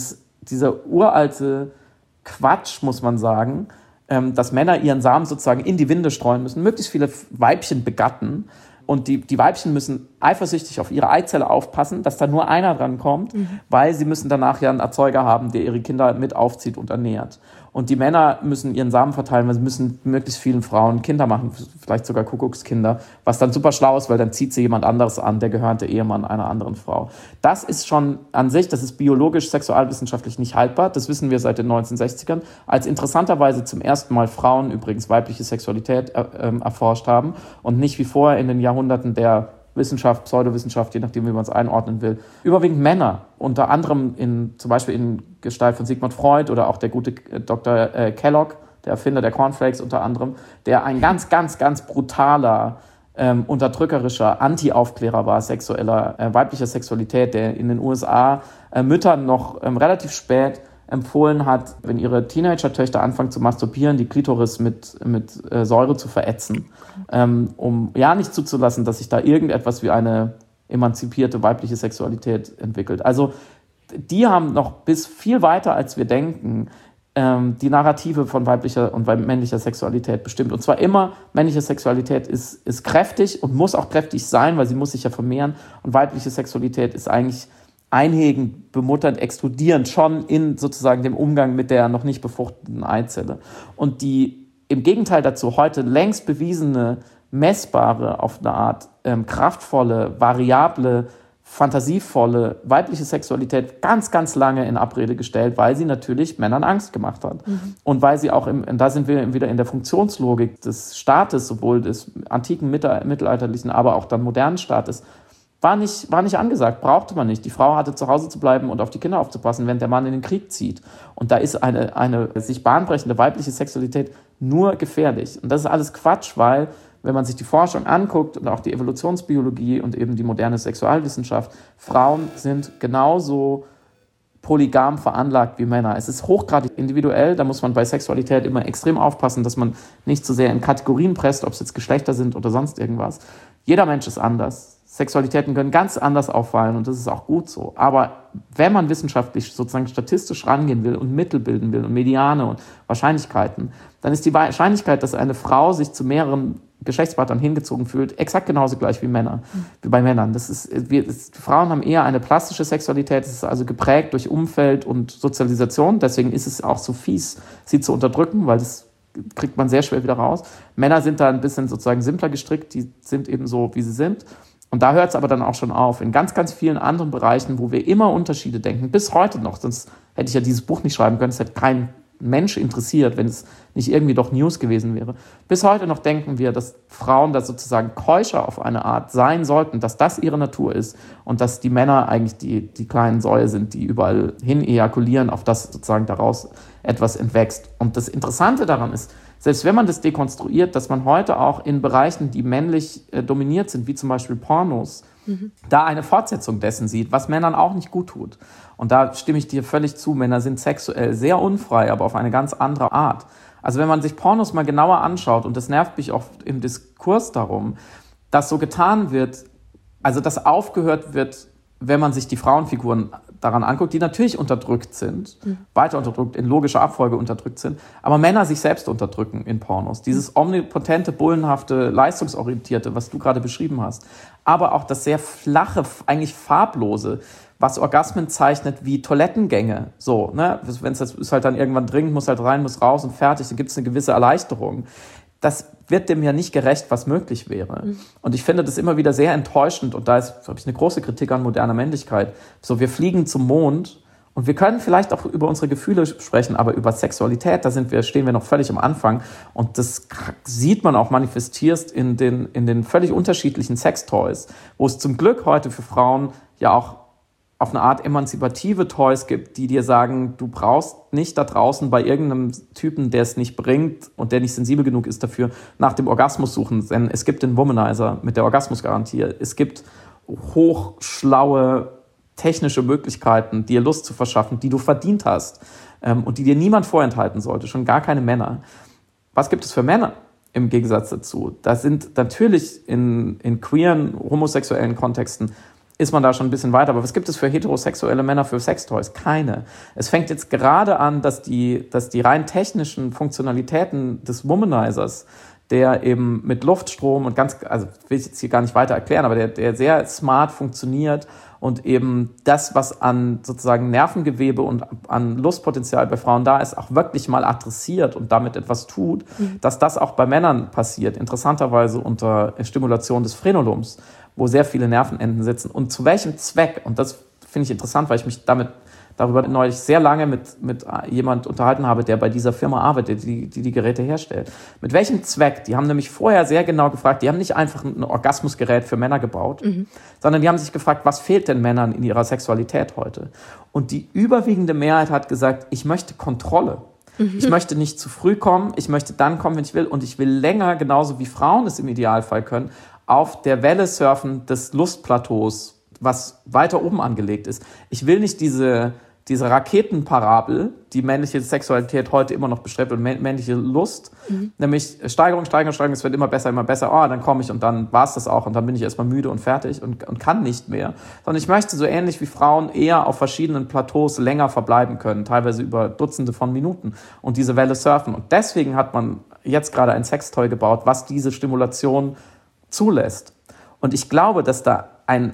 Dieser uralte Quatsch, muss man sagen, dass Männer ihren Samen sozusagen in die Winde streuen müssen, möglichst viele Weibchen begatten und die Weibchen müssen eifersüchtig auf ihre Eizelle aufpassen, dass da nur einer dran kommt, weil sie müssen danach ja einen Erzeuger haben, der ihre Kinder mit aufzieht und ernährt. Und die Männer müssen ihren Samen verteilen, weil sie müssen möglichst vielen Frauen Kinder machen, vielleicht sogar Kuckuckskinder, was dann super schlau ist, weil dann zieht sie jemand anderes an, der gehörnte Ehemann einer anderen Frau. Das ist schon an sich, das ist biologisch, sexualwissenschaftlich nicht haltbar, das wissen wir seit den 1960ern, als interessanterweise zum ersten Mal Frauen übrigens weibliche Sexualität erforscht haben und nicht wie vorher in den Jahrhunderten der Wissenschaft, Pseudowissenschaft, je nachdem, wie man es einordnen will, überwiegend Männer, unter anderem zum Beispiel in Gestalt von Sigmund Freud oder auch der gute Dr. Kellogg, der Erfinder der Cornflakes unter anderem, der ein ganz, ganz, ganz brutaler, unterdrückerischer Anti-Aufklärer war, weiblicher Sexualität, der in den USA Müttern noch relativ spät empfohlen hat, wenn ihre Teenager-Töchter anfangen zu masturbieren, die Klitoris mit Säure zu verätzen, um ja nicht zuzulassen, dass sich da irgendetwas wie eine emanzipierte weibliche Sexualität entwickelt. Also die haben noch bis viel weiter, als wir denken, die Narrative von weiblicher und männlicher Sexualität bestimmt. Und zwar immer, männliche Sexualität ist kräftig und muss auch kräftig sein, weil sie muss sich ja vermehren. Und weibliche Sexualität ist eigentlich einhegend, bemutternd, explodierend, schon in sozusagen dem Umgang mit der noch nicht befruchteten Eizelle. Und die im Gegenteil dazu heute längst bewiesene, messbare, auf eine Art kraftvolle, variable, fantasievolle weibliche Sexualität ganz, ganz lange in Abrede gestellt, weil sie natürlich Männern Angst gemacht hat. Und weil sie auch, da sind wir wieder in der Funktionslogik des Staates, sowohl des antiken, mittelalterlichen, aber auch dann modernen Staates, war nicht angesagt, brauchte man nicht. Die Frau hatte zu Hause zu bleiben und auf die Kinder aufzupassen, während der Mann in den Krieg zieht. Und da ist eine sich bahnbrechende weibliche Sexualität nur gefährlich. Und das ist alles Quatsch, weil, wenn man sich die Forschung anguckt und auch die Evolutionsbiologie und eben die moderne Sexualwissenschaft, Frauen sind genauso polygam veranlagt wie Männer. Es ist hochgradig individuell, da muss man bei Sexualität immer extrem aufpassen, dass man nicht zu sehr in Kategorien presst, ob es jetzt Geschlechter sind oder sonst irgendwas. Jeder Mensch ist anders. Sexualitäten können ganz anders auffallen und das ist auch gut so. Aber wenn man wissenschaftlich sozusagen statistisch rangehen will und Mittel bilden will und Mediane und Wahrscheinlichkeiten, dann ist die Wahrscheinlichkeit, dass eine Frau sich zu mehreren Geschlechtspartnern hingezogen fühlt, exakt genauso gleich wie bei Männern. Frauen haben eher eine plastische Sexualität, es ist also geprägt durch Umfeld und Sozialisation, deswegen ist es auch so fies, sie zu unterdrücken, weil das kriegt man sehr schwer wieder raus. Männer sind da ein bisschen sozusagen simpler gestrickt, die sind eben so, wie sie sind. Und da hört es aber dann auch schon auf. In ganz, ganz vielen anderen Bereichen, wo wir immer Unterschiede denken, bis heute noch, sonst hätte ich ja dieses Buch nicht schreiben können, es hätte kein Mensch interessiert, wenn es nicht irgendwie doch News gewesen wäre. Bis heute noch denken wir, dass Frauen da sozusagen keuscher auf eine Art sein sollten, dass das ihre Natur ist und dass die Männer eigentlich die kleinen Säue sind, die überall hin ejakulieren, auf das sozusagen daraus etwas entwächst. Und das Interessante daran ist, selbst wenn man das dekonstruiert, dass man heute auch in Bereichen, die männlich dominiert sind, wie zum Beispiel Pornos, da eine Fortsetzung dessen sieht, was Männern auch nicht gut tut. Und da stimme ich dir völlig zu, Männer sind sexuell sehr unfrei, aber auf eine ganz andere Art. Also wenn man sich Pornos mal genauer anschaut, und das nervt mich oft im Diskurs darum, dass so getan wird, also dass aufgehört wird, wenn man sich die Frauenfiguren daran anguckt, die natürlich unterdrückt sind, weiter unterdrückt, in logischer Abfolge unterdrückt sind, aber Männer sich selbst unterdrücken in Pornos. Dieses omnipotente, bullenhafte, leistungsorientierte, was du gerade beschrieben hast, aber auch das sehr flache, eigentlich farblose, was Orgasmen zeichnet wie Toilettengänge. So, ne? Wenn es das ist halt dann irgendwann dringend, muss halt rein, muss raus und fertig, dann gibt es eine gewisse Erleichterung. Das wird dem ja nicht gerecht, was möglich wäre. Und ich finde das immer wieder sehr enttäuschend. Und da habe ich eine große Kritik an moderner Männlichkeit. So, wir fliegen zum Mond und wir können vielleicht auch über unsere Gefühle sprechen, aber über Sexualität, da stehen wir noch völlig am Anfang. Und das sieht man auch manifestiert in den völlig unterschiedlichen Sextoys, wo es zum Glück heute für Frauen ja auch auf eine Art emanzipative Toys gibt, die dir sagen, du brauchst nicht da draußen bei irgendeinem Typen, der es nicht bringt und der nicht sensibel genug ist dafür, nach dem Orgasmus suchen. Denn es gibt den Womanizer mit der Orgasmusgarantie. Es gibt hochschlaue technische Möglichkeiten, dir Lust zu verschaffen, die du verdient hast und die dir niemand vorenthalten sollte, schon gar keine Männer. Was gibt es für Männer im Gegensatz dazu? Da sind natürlich in queeren, homosexuellen Kontexten ist man da schon ein bisschen weiter. Aber was gibt es für heterosexuelle Männer für Sextoys? Keine. Es fängt jetzt gerade an, dass die rein technischen Funktionalitäten des Womanizers, der eben mit Luftstrom und also will ich jetzt hier gar nicht weiter erklären, aber der sehr smart funktioniert und eben das, was an sozusagen Nervengewebe und an Lustpotenzial bei Frauen da ist, auch wirklich mal adressiert und damit etwas tut, dass das auch bei Männern passiert. Interessanterweise unter Stimulation des Frenulums, wo sehr viele Nervenenden sitzen. Und zu welchem Zweck? Und das finde ich interessant, weil ich mich darüber neulich sehr lange mit jemand unterhalten habe, der bei dieser Firma arbeitet, die Geräte herstellt. Mit welchem Zweck? Die haben nämlich vorher sehr genau gefragt, die haben nicht einfach ein Orgasmusgerät für Männer gebaut, sondern die haben sich gefragt, was fehlt denn Männern in ihrer Sexualität heute? Und die überwiegende Mehrheit hat gesagt, ich möchte Kontrolle. Ich möchte nicht zu früh kommen, ich möchte dann kommen, wenn ich will, und ich will länger, genauso wie Frauen es im Idealfall können, auf der Welle surfen des Lustplateaus, was weiter oben angelegt ist. Ich will nicht diese Raketenparabel, die männliche Sexualität heute immer noch bestrebt und männliche Lust, nämlich Steigerung, es wird immer besser, dann komme ich und dann war es das auch und dann bin ich erstmal müde und fertig und kann nicht mehr. Sondern ich möchte so ähnlich wie Frauen eher auf verschiedenen Plateaus länger verbleiben können, teilweise über Dutzende von Minuten und diese Welle surfen. Und deswegen hat man jetzt gerade ein Sextoy gebaut, was diese Stimulation zulässt. Und ich glaube, dass da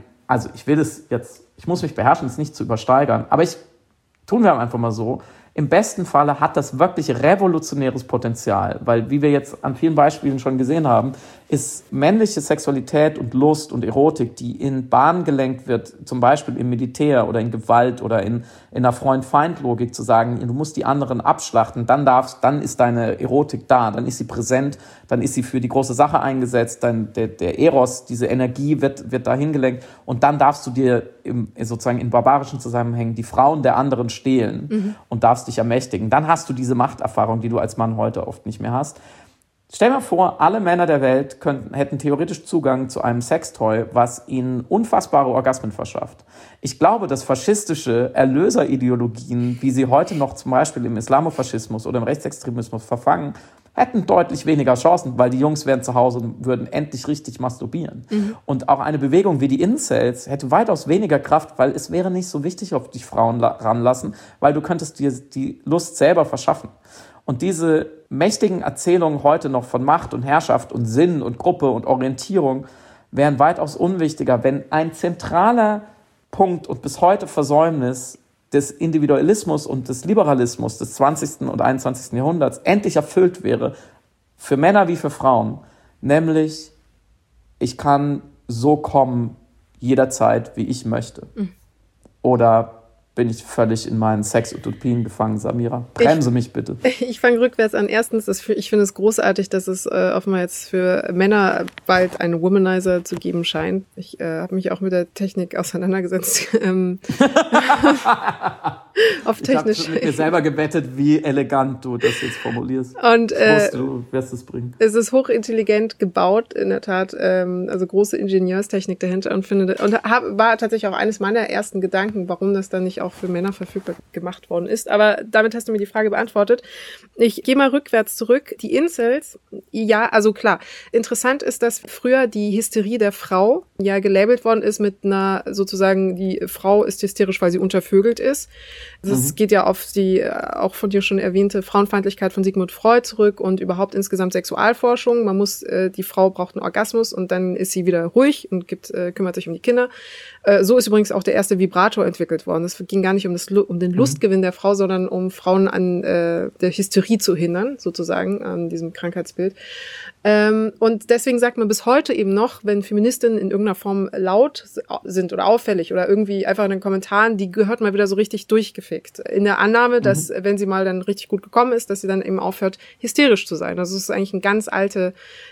ich muss mich beherrschen, es nicht zu übersteigern, aber tun wir einfach mal so, im besten Falle hat das wirklich revolutionäres Potenzial, weil, wie wir jetzt an vielen Beispielen schon gesehen haben, ist männliche Sexualität und Lust und Erotik, die in Bahnen gelenkt wird, zum Beispiel im Militär oder in Gewalt oder in einer Freund-Feind-Logik zu sagen, du musst die anderen abschlachten, dann ist deine Erotik da, dann ist sie präsent, dann ist sie für die große Sache eingesetzt, dann der Eros, diese Energie wird dahin gelenkt und dann darfst du dir sozusagen in barbarischen Zusammenhängen die Frauen der anderen stehlen und darfst dich ermächtigen. Dann hast du diese Machterfahrung, die du als Mann heute oft nicht mehr hast. Stell dir vor, alle Männer der Welt hätten theoretisch Zugang zu einem Sextoy, was ihnen unfassbare Orgasmen verschafft. Ich glaube, dass faschistische Erlöserideologien, wie sie heute noch zum Beispiel im Islamofaschismus oder im Rechtsextremismus verfangen, hätten deutlich weniger Chancen, weil die Jungs wären zu Hause und würden endlich richtig masturbieren. Und auch eine Bewegung wie die Incels hätte weitaus weniger Kraft, weil es wäre nicht so wichtig, ob dich Frauen ranlassen, weil du könntest dir die Lust selber verschaffen. Und diese mächtigen Erzählungen heute noch von Macht und Herrschaft und Sinn und Gruppe und Orientierung wären weitaus unwichtiger, wenn ein zentraler Punkt und bis heute Versäumnis des Individualismus und des Liberalismus des 20. und 21. Jahrhunderts endlich erfüllt wäre, für Männer wie für Frauen, nämlich ich kann so kommen jederzeit, wie ich möchte. Oder bin ich völlig in meinen Sex-Utopien gefangen, Samira? Bremse mich bitte. Ich fange rückwärts an. Erstens, ich finde es großartig, dass es offenbar jetzt für Männer bald einen Womanizer zu geben scheint. Ich habe mich auch mit der Technik auseinandergesetzt. Auf technisch. Ich habe mit mir selber gewettet, wie elegant du das jetzt formulierst. Und ich wusste, du wirst es bringen. Es ist hochintelligent gebaut, in der Tat. Also große Ingenieurstechnik dahinter war tatsächlich auch eines meiner ersten Gedanken, warum das dann nicht auch für Männer verfügbar gemacht worden ist. Aber damit hast du mir die Frage beantwortet. Ich gehe mal rückwärts zurück. Die Incels, ja, also klar. Interessant ist, dass früher die Hysterie der Frau ja gelabelt worden ist mit einer sozusagen, die Frau ist hysterisch, weil sie untervögelt ist. Das geht ja auf die auch von dir schon erwähnte Frauenfeindlichkeit von Sigmund Freud zurück und überhaupt insgesamt Sexualforschung. Man muss, die Frau braucht einen Orgasmus und dann ist sie wieder ruhig und kümmert sich um die Kinder. So ist übrigens auch der erste Vibrator entwickelt worden. Es ging gar nicht um den Lustgewinn der Frau, sondern um Frauen an der Hysterie zu hindern, sozusagen, an diesem Krankheitsbild. Und deswegen sagt man bis heute eben noch, wenn Feministinnen in irgendeiner Form laut sind oder auffällig oder irgendwie einfach in den Kommentaren, die gehört mal wieder so richtig durchgefickt. In der Annahme, dass, wenn sie mal dann richtig gut gekommen ist, dass sie dann eben aufhört, hysterisch zu sein. Also es ist eigentlich eine ganz alte,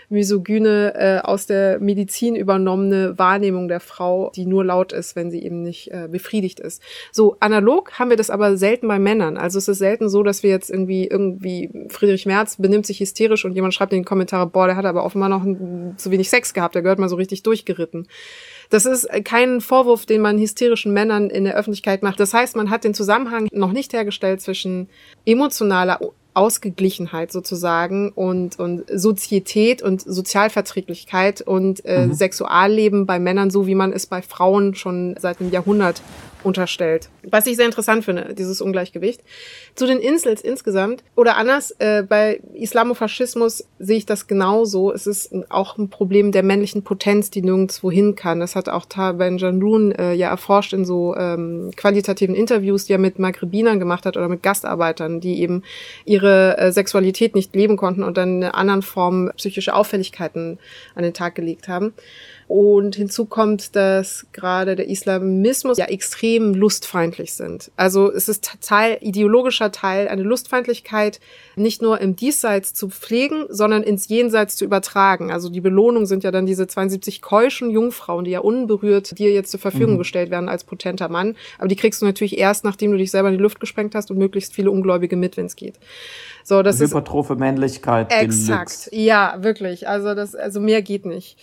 misogyne, aus der Medizin übernommene Wahrnehmung der Frau, die nur laut ist, wenn sie eben nicht befriedigt ist. So, analog haben wir das aber selten bei Männern. Also es ist selten so, dass wir jetzt irgendwie Friedrich Merz benimmt sich hysterisch und jemand schreibt in die Kommentare, boah, der hat aber offenbar noch zu wenig Sex gehabt, der gehört mal so richtig durchgeritten. Das ist kein Vorwurf, den man hysterischen Männern in der Öffentlichkeit macht. Das heißt, man hat den Zusammenhang noch nicht hergestellt zwischen emotionaler Ausgeglichenheit sozusagen und Sozietät und Sozialverträglichkeit und Sexualleben bei Männern, so wie man es bei Frauen schon seit einem Jahrhundert unterstellt. Was ich sehr interessant finde, dieses Ungleichgewicht. Zu den Incels insgesamt oder anders, bei Islamofaschismus sehe ich das genauso. Es ist auch ein Problem der männlichen Potenz, die nirgendwo hin kann. Das hat auch Taban Janun ja erforscht in so qualitativen Interviews, die er mit Maghrebinern gemacht hat oder mit Gastarbeitern, die eben ihre Sexualität nicht leben konnten und dann in einer anderen Form psychische Auffälligkeiten an den Tag gelegt haben. Und hinzu kommt, dass gerade der Islamismus ja extrem lustfeindlich sind. Also es ist ideologischer Teil, eine Lustfeindlichkeit nicht nur im Diesseits zu pflegen, sondern ins Jenseits zu übertragen. Also die Belohnung sind ja dann diese 72 keuschen Jungfrauen, die ja unberührt dir jetzt zur Verfügung gestellt werden als potenter Mann. Aber die kriegst du natürlich erst, nachdem du dich selber in die Luft gesprengt hast und möglichst viele Ungläubige mit, wenn es geht. So, das Hypertrophe Männlichkeit. Exakt, ja, wirklich. Also mehr geht nicht.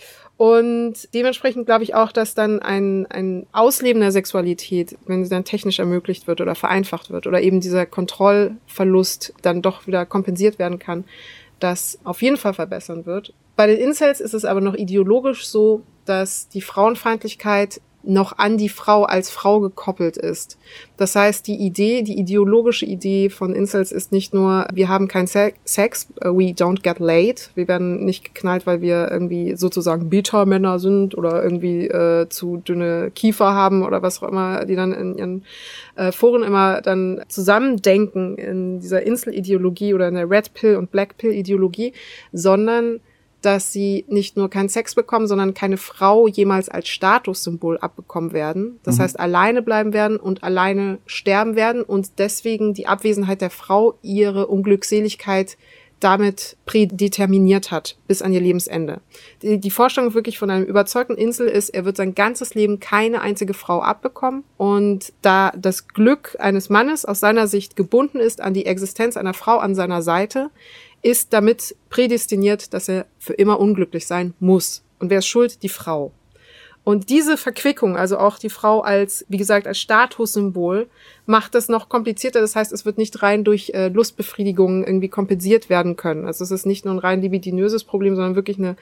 Und dementsprechend glaube ich auch, dass dann ein Ausleben der Sexualität, wenn sie dann technisch ermöglicht wird oder vereinfacht wird oder eben dieser Kontrollverlust dann doch wieder kompensiert werden kann, das auf jeden Fall verbessern wird. Bei den Incels ist es aber noch ideologisch so, dass die Frauenfeindlichkeit noch an die Frau als Frau gekoppelt ist. Das heißt, die ideologische Idee von Incels ist nicht nur, wir haben keinen Sex, we don't get laid, wir werden nicht geknallt, weil wir irgendwie sozusagen Beta-Männer sind oder irgendwie zu dünne Kiefer haben oder was auch immer, die dann in ihren Foren immer dann zusammendenken in dieser Incel-Ideologie oder in der Red Pill- und Black Pill-Ideologie, sondern dass sie nicht nur keinen Sex bekommen, sondern keine Frau jemals als Statussymbol abbekommen werden. Das heißt, alleine bleiben werden und alleine sterben werden und deswegen die Abwesenheit der Frau ihre Unglückseligkeit damit prädeterminiert hat bis an ihr Lebensende. Die Vorstellung wirklich von einem überzeugten Incel ist, er wird sein ganzes Leben keine einzige Frau abbekommen und da das Glück eines Mannes aus seiner Sicht gebunden ist an die Existenz einer Frau an seiner Seite, ist damit prädestiniert, dass er für immer unglücklich sein muss. Und wer ist schuld? Die Frau. Und diese Verquickung, also auch die Frau als, wie gesagt, als Statussymbol, macht das noch komplizierter. Das heißt, es wird nicht rein durch Lustbefriedigung irgendwie kompensiert werden können. Also es ist nicht nur ein rein libidinöses Problem, sondern wirklich eine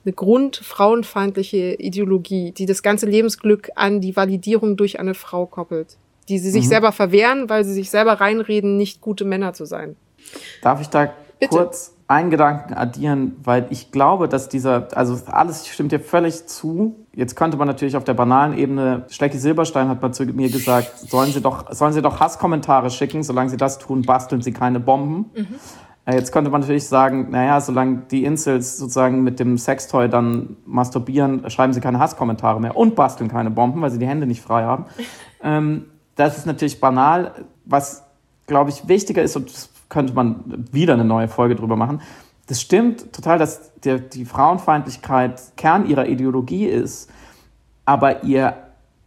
grundfrauenfeindliche Ideologie, die das ganze Lebensglück an die Validierung durch eine Frau koppelt. Die sie sich selber verwehren, weil sie sich selber reinreden, nicht gute Männer zu sein. Darf ich da kurz einen Gedanken addieren, weil ich glaube, dass also alles stimmt dir völlig zu. Jetzt könnte man natürlich auf der banalen Ebene, Stecki Silberstein hat mal zu mir gesagt, sollen sie doch Hasskommentare schicken, solange sie das tun, basteln sie keine Bomben. Jetzt könnte man natürlich sagen, naja, solange die Incels sozusagen mit dem Sextoy dann masturbieren, schreiben sie keine Hasskommentare mehr und basteln keine Bomben, weil sie die Hände nicht frei haben. Das ist natürlich banal. Was, glaube ich, wichtiger ist, und das könnte man wieder eine neue Folge drüber machen. Das stimmt total, dass die Frauenfeindlichkeit Kern ihrer Ideologie ist, aber ihr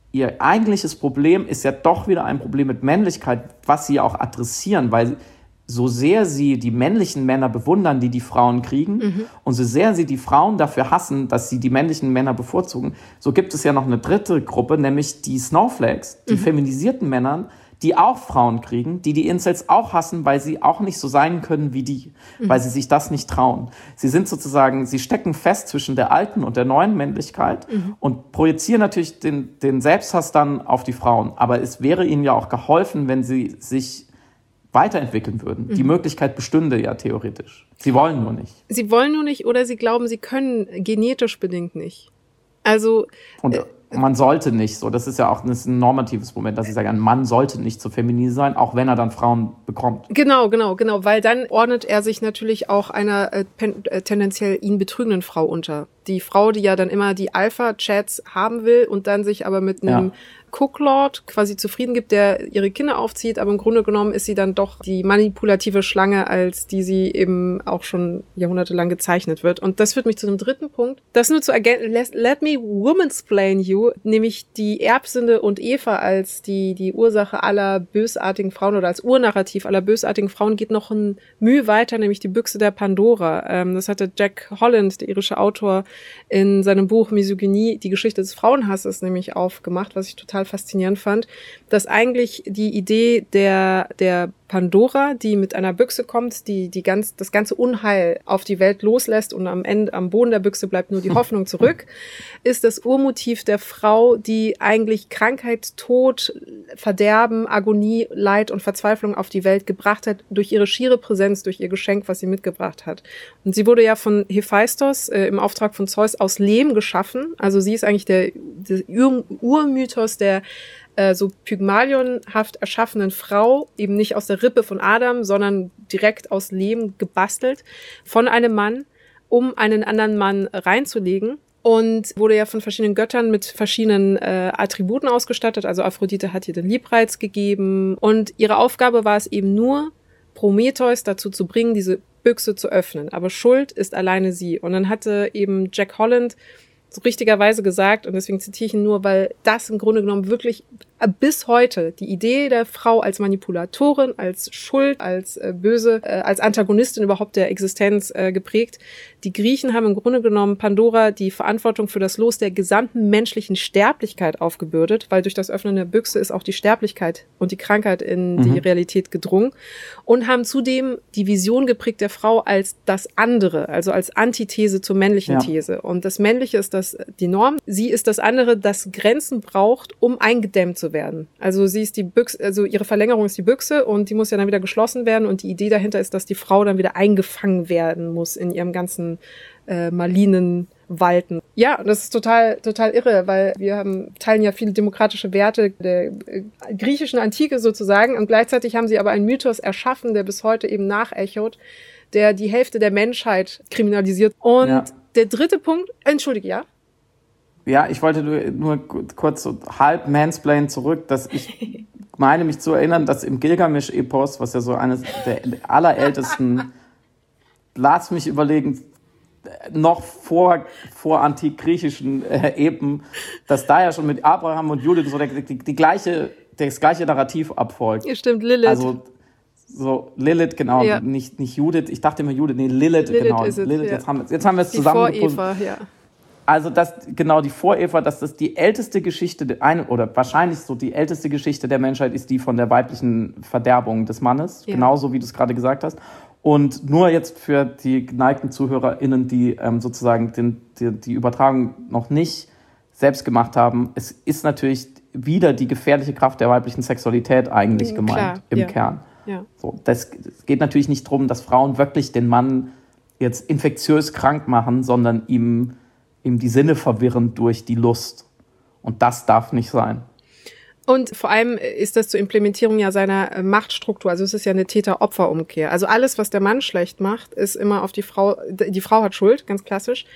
ihr eigentliches Problem ist ja doch wieder ein Problem mit Männlichkeit, was sie auch adressieren, weil so sehr sie die männlichen Männer bewundern, die Frauen kriegen, und so sehr sie die Frauen dafür hassen, dass sie die männlichen Männer bevorzugen, so gibt es ja noch eine dritte Gruppe, nämlich die Snowflakes, die feminisierten Männer, die auch Frauen kriegen, die Incels auch hassen, weil sie auch nicht so sein können wie die, weil sie sich das nicht trauen. Sie sind sozusagen, sie stecken fest zwischen der alten und der neuen Männlichkeit und projizieren natürlich den Selbsthass dann auf die Frauen. Aber es wäre ihnen ja auch geholfen, wenn sie sich weiterentwickeln würden. Die Möglichkeit bestünde ja theoretisch. Sie wollen nur nicht. Sie wollen nur nicht oder sie glauben, sie können genetisch bedingt nicht. Also und man sollte nicht so. Das ist ja auch ein normatives Moment, dass ich sage, ein Mann sollte nicht so feminin sein, auch wenn er dann Frauen bekommt. Genau, weil dann ordnet er sich natürlich auch einer tendenziell ihn betrügenden Frau unter. Die Frau, die ja dann immer die Alpha-Chats haben will und dann sich aber mit einem Cooklord quasi zufrieden gibt, der ihre Kinder aufzieht, aber im Grunde genommen ist sie dann doch die manipulative Schlange, als die sie eben auch schon jahrhundertelang gezeichnet wird. Und das führt mich zu einem dritten Punkt. Das nur zu ergänzen, let me womansplain you, nämlich die Erbsünde und Eva als die Ursache aller bösartigen Frauen oder als Urnarrativ aller bösartigen Frauen geht noch ein Mühe weiter, nämlich die Büchse der Pandora. Das hatte Jack Holland, der irische Autor, in seinem Buch Misogynie, die Geschichte des Frauenhasses, nämlich aufgemacht, was ich total faszinierend fand, dass eigentlich die Idee der Pandora, die mit einer Büchse kommt, die das ganze Unheil auf die Welt loslässt und am Ende, am Boden der Büchse bleibt nur die Hoffnung zurück, ist das Urmotiv der Frau, die eigentlich Krankheit, Tod, Verderben, Agonie, Leid und Verzweiflung auf die Welt gebracht hat, durch ihre schiere Präsenz, durch ihr Geschenk, was sie mitgebracht hat. Und sie wurde ja von Hephaistos im Auftrag von Zeus aus Lehm geschaffen. Also sie ist eigentlich der Urmythos der so Pygmalionhaft erschaffenen Frau, eben nicht aus der Rippe von Adam, sondern direkt aus Lehm gebastelt von einem Mann, um einen anderen Mann reinzulegen. Und wurde ja von verschiedenen Göttern mit verschiedenen Attributen ausgestattet. Also Aphrodite hat ihr den Liebreiz gegeben. Und ihre Aufgabe war es eben nur, Prometheus dazu zu bringen, diese Büchse zu öffnen. Aber Schuld ist alleine sie. Und dann hatte eben Jack Holland so richtigerweise gesagt, und deswegen zitiere ich ihn nur, weil das im Grunde genommen wirklich bis heute die Idee der Frau als Manipulatorin, als Schuld, als Böse, als Antagonistin überhaupt der Existenz geprägt. Die Griechen haben im Grunde genommen Pandora die Verantwortung für das Los der gesamten menschlichen Sterblichkeit aufgebürdet, weil durch das Öffnen der Büchse ist auch die Sterblichkeit und die Krankheit in die Realität gedrungen, und haben zudem die Vision geprägt der Frau als das andere, also als Antithese zur männlichen These. Und das Männliche ist die Norm. Sie ist das andere, das Grenzen braucht, um eingedämmt zu werden. Also sie ist die Büchse, also ihre Verlängerung ist die Büchse und die muss ja dann wieder geschlossen werden, und die Idee dahinter ist, dass die Frau dann wieder eingefangen werden muss in ihrem ganzen malinen Walten. Ja, das ist total irre, weil wir teilen ja viele demokratische Werte der griechischen Antike sozusagen, und gleichzeitig haben sie aber einen Mythos erschaffen, der bis heute eben nachechot, der die Hälfte der Menschheit kriminalisiert. Und der dritte Punkt, entschuldige, ja? Ja, ich wollte nur kurz so halb mansplain zurück, dass ich meine mich zu erinnern, dass im Gilgamesch-Epos, was ja so eines der allerältesten, lass mich überlegen, noch vor antikgriechischen Epen, dass da ja schon mit Abraham und Judith so das gleiche Narrativ abfolgt. Ja, stimmt, Lilith. Also so Lilith, genau, nicht Judith. Ich dachte immer Lilith, genau. Lilith, jetzt haben wir es zusammengepuzzelt. Vor Eva, ja. Also die Vor-Eva, dass das die älteste Geschichte, oder wahrscheinlich so die älteste Geschichte der Menschheit ist, die von der weiblichen Verderbung des Mannes, genauso wie du es gerade gesagt hast. Und nur jetzt für die geneigten ZuhörerInnen, die sozusagen die Übertragung noch nicht selbst gemacht haben, es ist natürlich wieder die gefährliche Kraft der weiblichen Sexualität eigentlich gemeint, im Kern. Ja. So, das geht natürlich nicht darum, dass Frauen wirklich den Mann jetzt infektiös krank machen, sondern ihm die Sinne verwirren durch die Lust. Und das darf nicht sein. Und vor allem ist das zur Implementierung ja seiner Machtstruktur. Also es ist ja eine Täter-Opfer-Umkehr. Also alles, was der Mann schlecht macht, ist immer auf die Frau. Die Frau hat Schuld, ganz klassisch.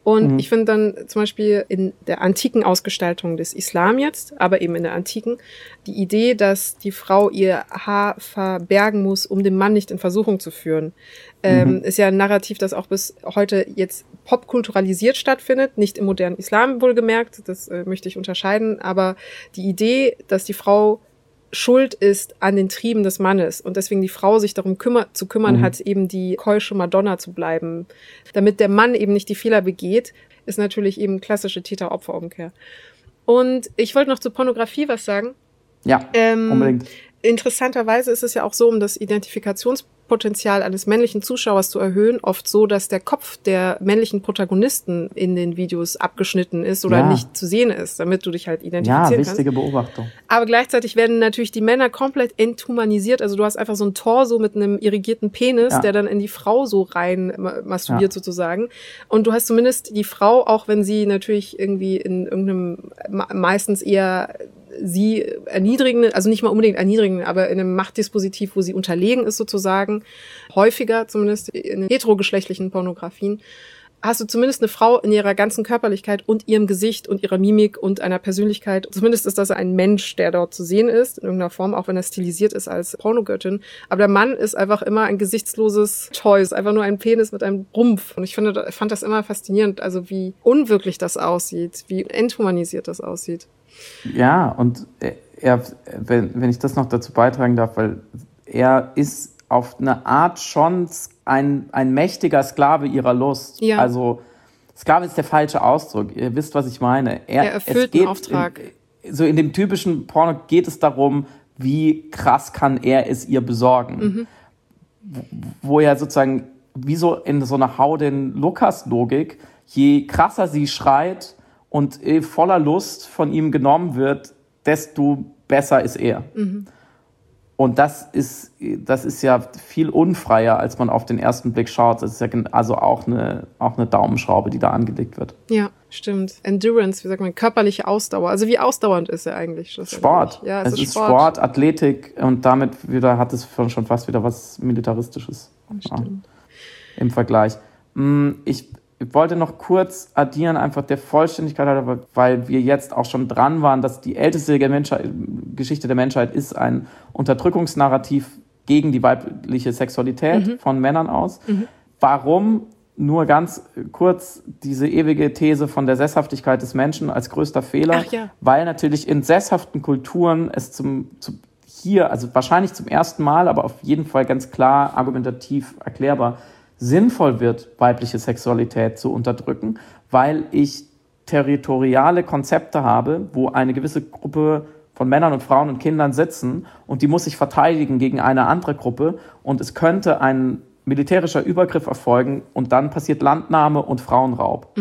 Und ich finde dann zum Beispiel in der antiken Ausgestaltung des Islam jetzt, aber eben in der antiken, die Idee, dass die Frau ihr Haar verbergen muss, um den Mann nicht in Versuchung zu führen, ist ja ein Narrativ, das auch bis heute jetzt popkulturalisiert stattfindet, nicht im modernen Islam wohlgemerkt, das möchte ich unterscheiden, aber die Idee, dass die Frau schuld ist an den Trieben des Mannes und deswegen die Frau sich darum zu kümmern hat, eben die keusche Madonna zu bleiben, damit der Mann eben nicht die Fehler begeht, ist natürlich eben klassische Täter-Opfer-Umkehr. Und ich wollte noch zur Pornografie was sagen. Ja, unbedingt. Interessanterweise ist es ja auch so, um das Identifikationspotenzial eines männlichen Zuschauers zu erhöhen, oft so, dass der Kopf der männlichen Protagonisten in den Videos abgeschnitten ist oder nicht zu sehen ist, damit du dich halt identifizieren kannst. Ja, wichtige Beobachtung. Aber gleichzeitig werden natürlich die Männer komplett enthumanisiert. Also du hast einfach so ein Torso mit einem irrigierten Penis, der dann in die Frau so rein masturbiert sozusagen. Und du hast zumindest die Frau, auch wenn sie natürlich irgendwie in irgendeinem meistens eher sie erniedrigende, also nicht mal unbedingt erniedrigende, aber in einem Machtdispositiv, wo sie unterlegen ist sozusagen, häufiger zumindest in heterogeschlechtlichen Pornografien, hast du zumindest eine Frau in ihrer ganzen Körperlichkeit und ihrem Gesicht und ihrer Mimik und einer Persönlichkeit. Zumindest ist das ein Mensch, der dort zu sehen ist, in irgendeiner Form, auch wenn er stilisiert ist als Pornogöttin. Aber der Mann ist einfach immer ein gesichtsloses Toy, ist einfach nur ein Penis mit einem Rumpf. Und ich fand das immer faszinierend, also wie unwirklich das aussieht, wie enthumanisiert das aussieht. Ja, und wenn ich das noch dazu beitragen darf, weil er ist auf eine Art schon ein mächtiger Sklave ihrer Lust. Ja. Also Sklave ist der falsche Ausdruck. Ihr wisst, was ich meine. Er erfüllt den Auftrag. So in dem typischen Porno geht es darum, wie krass kann er es ihr besorgen. Wo er sozusagen, wie so in so einer Hau den Lukas-Logik, je krasser sie schreit und voller Lust von ihm genommen wird, desto besser ist er. Und das ist ja viel unfreier, als man auf den ersten Blick schaut. Das ist ja also auch eine Daumenschraube, die da angelegt wird. Ja, stimmt. Endurance, wie sagt man, körperliche Ausdauer. Also wie ausdauernd ist er eigentlich? Sport. Ja, es ist Sport, Athletik und damit hat es schon fast wieder was Militaristisches im Vergleich. Ich wollte noch kurz addieren, einfach der Vollständigkeit halber, weil wir jetzt auch schon dran waren, dass die älteste Geschichte der Menschheit ist ein Unterdrückungsnarrativ gegen die weibliche Sexualität von Männern aus. Warum? Nur ganz kurz diese ewige These von der Sesshaftigkeit des Menschen als größter Fehler, weil natürlich in sesshaften Kulturen es also wahrscheinlich zum ersten Mal, aber auf jeden Fall ganz klar argumentativ erklärbar, sinnvoll wird, weibliche Sexualität zu unterdrücken, weil ich territoriale Konzepte habe, wo eine gewisse Gruppe von Männern und Frauen und Kindern sitzen und die muss sich verteidigen gegen eine andere Gruppe und es könnte ein militärischer Übergriff erfolgen und dann passiert Landnahme und Frauenraub.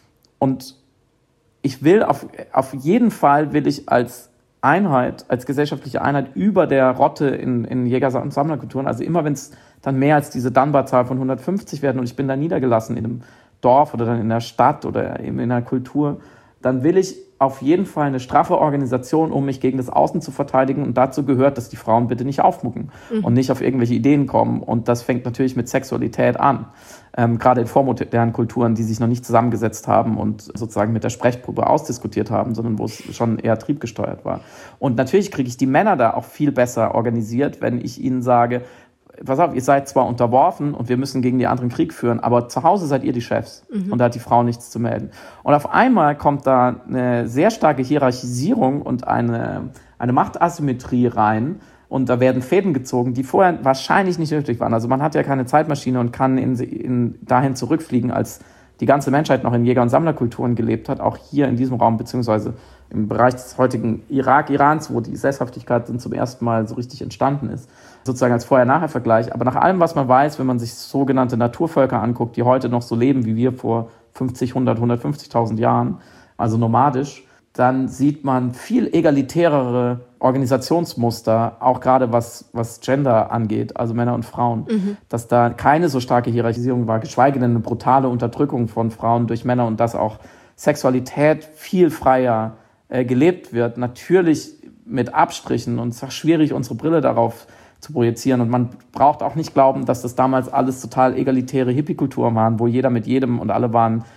Und ich will auf jeden Fall will ich als Einheit, als gesellschaftliche Einheit über der Rotte in Jäger- und Sammlerkulturen, also immer wenn es dann mehr als diese Dunbar-Zahl von 150 werden und ich bin da niedergelassen in einem Dorf oder dann in der Stadt oder eben in einer Kultur, dann will ich auf jeden Fall eine straffe Organisation, um mich gegen das Außen zu verteidigen. Und dazu gehört, dass die Frauen bitte nicht aufmucken und nicht auf irgendwelche Ideen kommen. Und das fängt natürlich mit Sexualität an. Gerade in vormodernen Kulturen, die sich noch nicht zusammengesetzt haben und sozusagen mit der Sprechprobe ausdiskutiert haben, sondern wo es schon eher triebgesteuert war. Und natürlich kriege ich die Männer da auch viel besser organisiert, wenn ich ihnen sage, pass auf, ihr seid zwar unterworfen und wir müssen gegen die anderen Krieg führen, aber zu Hause seid ihr die Chefs und da hat die Frau nichts zu melden. Und auf einmal kommt da eine sehr starke Hierarchisierung und eine Machtasymmetrie rein und da werden Fäden gezogen, die vorher wahrscheinlich nicht nötig waren. Also man hat ja keine Zeitmaschine und kann dahin zurückfliegen, als die ganze Menschheit noch in Jäger- und Sammlerkulturen gelebt hat, auch hier in diesem Raum, beziehungsweise im Bereich des heutigen Irans, wo die Sesshaftigkeit dann zum ersten Mal so richtig entstanden ist, sozusagen als Vorher-Nachher-Vergleich. Aber nach allem, was man weiß, wenn man sich sogenannte Naturvölker anguckt, die heute noch so leben wie wir vor 50, 100, 150.000 Jahren, also nomadisch, dann sieht man viel egalitärere Organisationsmuster, auch gerade was Gender angeht, also Männer und Frauen, dass da keine so starke Hierarchisierung war, geschweige denn eine brutale Unterdrückung von Frauen durch Männer und dass auch Sexualität viel freier gelebt wird, natürlich mit Abstrichen und es ist schwierig, unsere Brille darauf zu projizieren und man braucht auch nicht glauben, dass das damals alles total egalitäre Hippie-Kulturen waren, wo jeder mit jedem und alle waren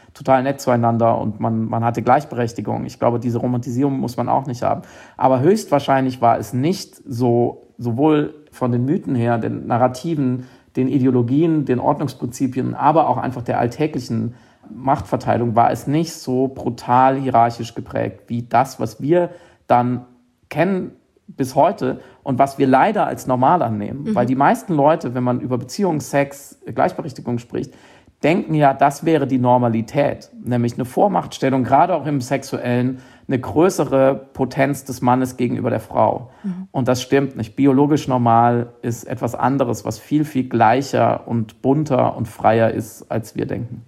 total nett zueinander und man hatte Gleichberechtigung. Ich glaube, diese Romantisierung muss man auch nicht haben. Aber höchstwahrscheinlich war es nicht so, sowohl von den Mythen her, den Narrativen, den Ideologien, den Ordnungsprinzipien, aber auch einfach der alltäglichen Machtverteilung, war es nicht so brutal hierarchisch geprägt wie das, was wir dann kennen bis heute und was wir leider als normal annehmen. Weil die meisten Leute, wenn man über Beziehungen, Sex, Gleichberechtigung spricht, denken ja, das wäre die Normalität. Nämlich eine Vormachtstellung, gerade auch im Sexuellen, eine größere Potenz des Mannes gegenüber der Frau. Und das stimmt nicht. Biologisch normal ist etwas anderes, was viel, viel gleicher und bunter und freier ist, als wir denken.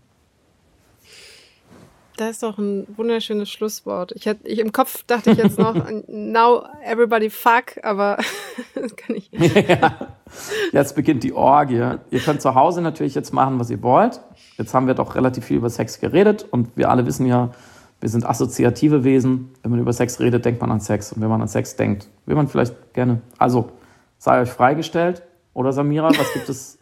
Das ist doch ein wunderschönes Schlusswort. Im Kopf dachte ich jetzt noch, now everybody fuck, aber das kann ich nicht. Ja, jetzt beginnt die Orgie. Ihr könnt zu Hause natürlich jetzt machen, was ihr wollt. Jetzt haben wir doch relativ viel über Sex geredet und wir alle wissen ja, wir sind assoziative Wesen. Wenn man über Sex redet, denkt man an Sex. Und wenn man an Sex denkt, will man vielleicht gerne. Also, sei euch freigestellt. Oder Samira, was gibt es?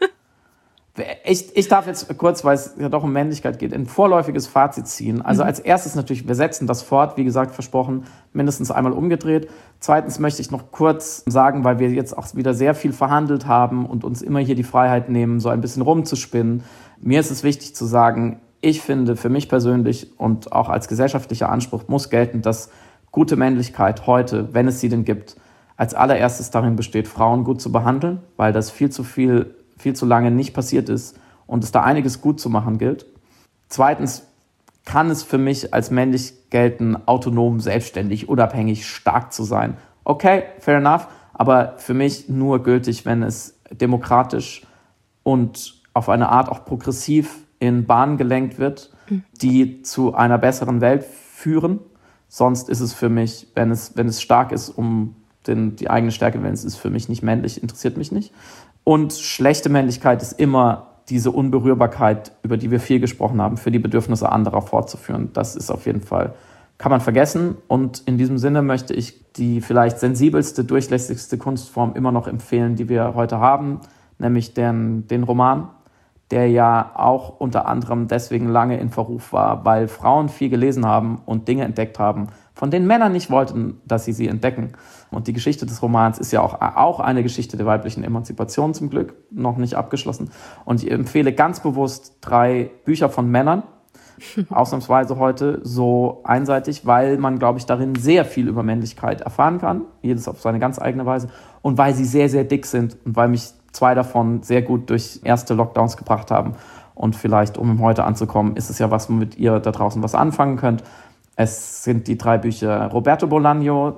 Ich darf jetzt kurz, weil es ja doch um Männlichkeit geht, ein vorläufiges Fazit ziehen. Also als erstes natürlich, wir setzen das fort, wie gesagt, versprochen, mindestens einmal umgedreht. Zweitens möchte ich noch kurz sagen, weil wir jetzt auch wieder sehr viel verhandelt haben und uns immer hier die Freiheit nehmen, so ein bisschen rumzuspinnen. Mir ist es wichtig zu sagen, ich finde für mich persönlich und auch als gesellschaftlicher Anspruch muss gelten, dass gute Männlichkeit heute, wenn es sie denn gibt, als allererstes darin besteht, Frauen gut zu behandeln, weil das viel zu lange nicht passiert ist und es da einiges gut zu machen gilt. Zweitens kann es für mich als männlich gelten, autonom, selbstständig, unabhängig, stark zu sein. Okay, fair enough, aber für mich nur gültig, wenn es demokratisch und auf eine Art auch progressiv in Bahnen gelenkt wird, die zu einer besseren Welt führen. Sonst ist es für mich, wenn es stark ist, die eigene Stärke, wenn es ist für mich nicht männlich, interessiert mich nicht. Und schlechte Männlichkeit ist immer diese Unberührbarkeit, über die wir viel gesprochen haben, für die Bedürfnisse anderer fortzuführen. Das ist auf jeden Fall, kann man vergessen. Und in diesem Sinne möchte ich die vielleicht sensibelste, durchlässigste Kunstform immer noch empfehlen, die wir heute haben, nämlich den Roman, der ja auch unter anderem deswegen lange in Verruf war, weil Frauen viel gelesen haben und Dinge entdeckt haben, von denen Männer nicht wollten, dass sie entdecken. Und die Geschichte des Romans ist ja auch eine Geschichte der weiblichen Emanzipation zum Glück, noch nicht abgeschlossen. Und ich empfehle ganz bewusst 3 Bücher von Männern, ausnahmsweise heute so einseitig, weil man, glaube ich, darin sehr viel über Männlichkeit erfahren kann, jedes auf seine ganz eigene Weise, und weil sie sehr, sehr dick sind und weil mich 2 davon sehr gut durch erste Lockdowns gebracht haben. Und vielleicht, um heute anzukommen, ist es ja was, womit ihr da draußen was anfangen könnt. Es sind die 3 Bücher Roberto Bolaño,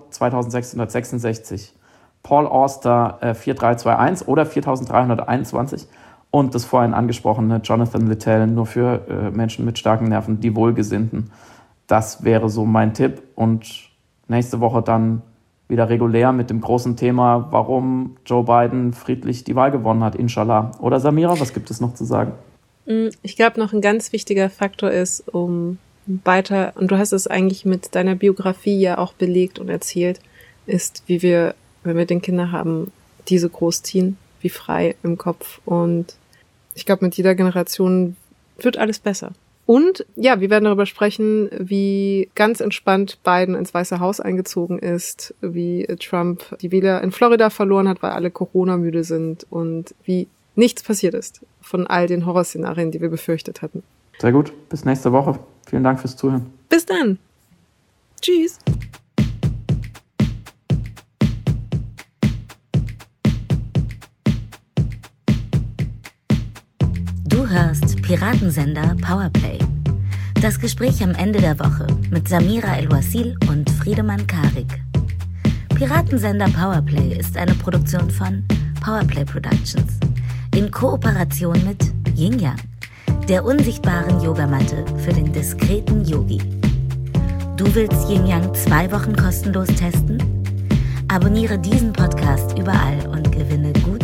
2666, Paul Auster, 4321 oder 4321 und das vorhin angesprochene Jonathan Littell, nur für Menschen mit starken Nerven, die Wohlgesinnten. Das wäre so mein Tipp. Und nächste Woche dann wieder regulär mit dem großen Thema, warum Joe Biden friedlich die Wahl gewonnen hat, inshallah. Oder Samira, was gibt es noch zu sagen? Ich glaube, noch ein ganz wichtiger Faktor ist, um weiter, und du hast es eigentlich mit deiner Biografie ja auch belegt und erzählt, ist, wie wir, wenn wir den Kinder haben, diese großziehen, wie frei im Kopf. Und ich glaube, mit jeder Generation wird alles besser. Und ja, wir werden darüber sprechen, wie ganz entspannt Biden ins Weiße Haus eingezogen ist, wie Trump die Wähler in Florida verloren hat, weil alle Corona-müde sind und wie nichts passiert ist von all den Horrorszenarien, die wir befürchtet hatten. Sehr gut, bis nächste Woche. Vielen Dank fürs Zuhören. Bis dann. Tschüss. Du hörst Piratensender Powerplay. Das Gespräch am Ende der Woche mit Samira El-Wasil und Friedemann Karik. Piratensender Powerplay ist eine Produktion von Powerplay Productions in Kooperation mit Yin Yang, der unsichtbaren Yogamatte für den diskreten Yogi. Du willst Yin Yang 2 Wochen kostenlos testen? Abonniere diesen Podcast überall und gewinne gut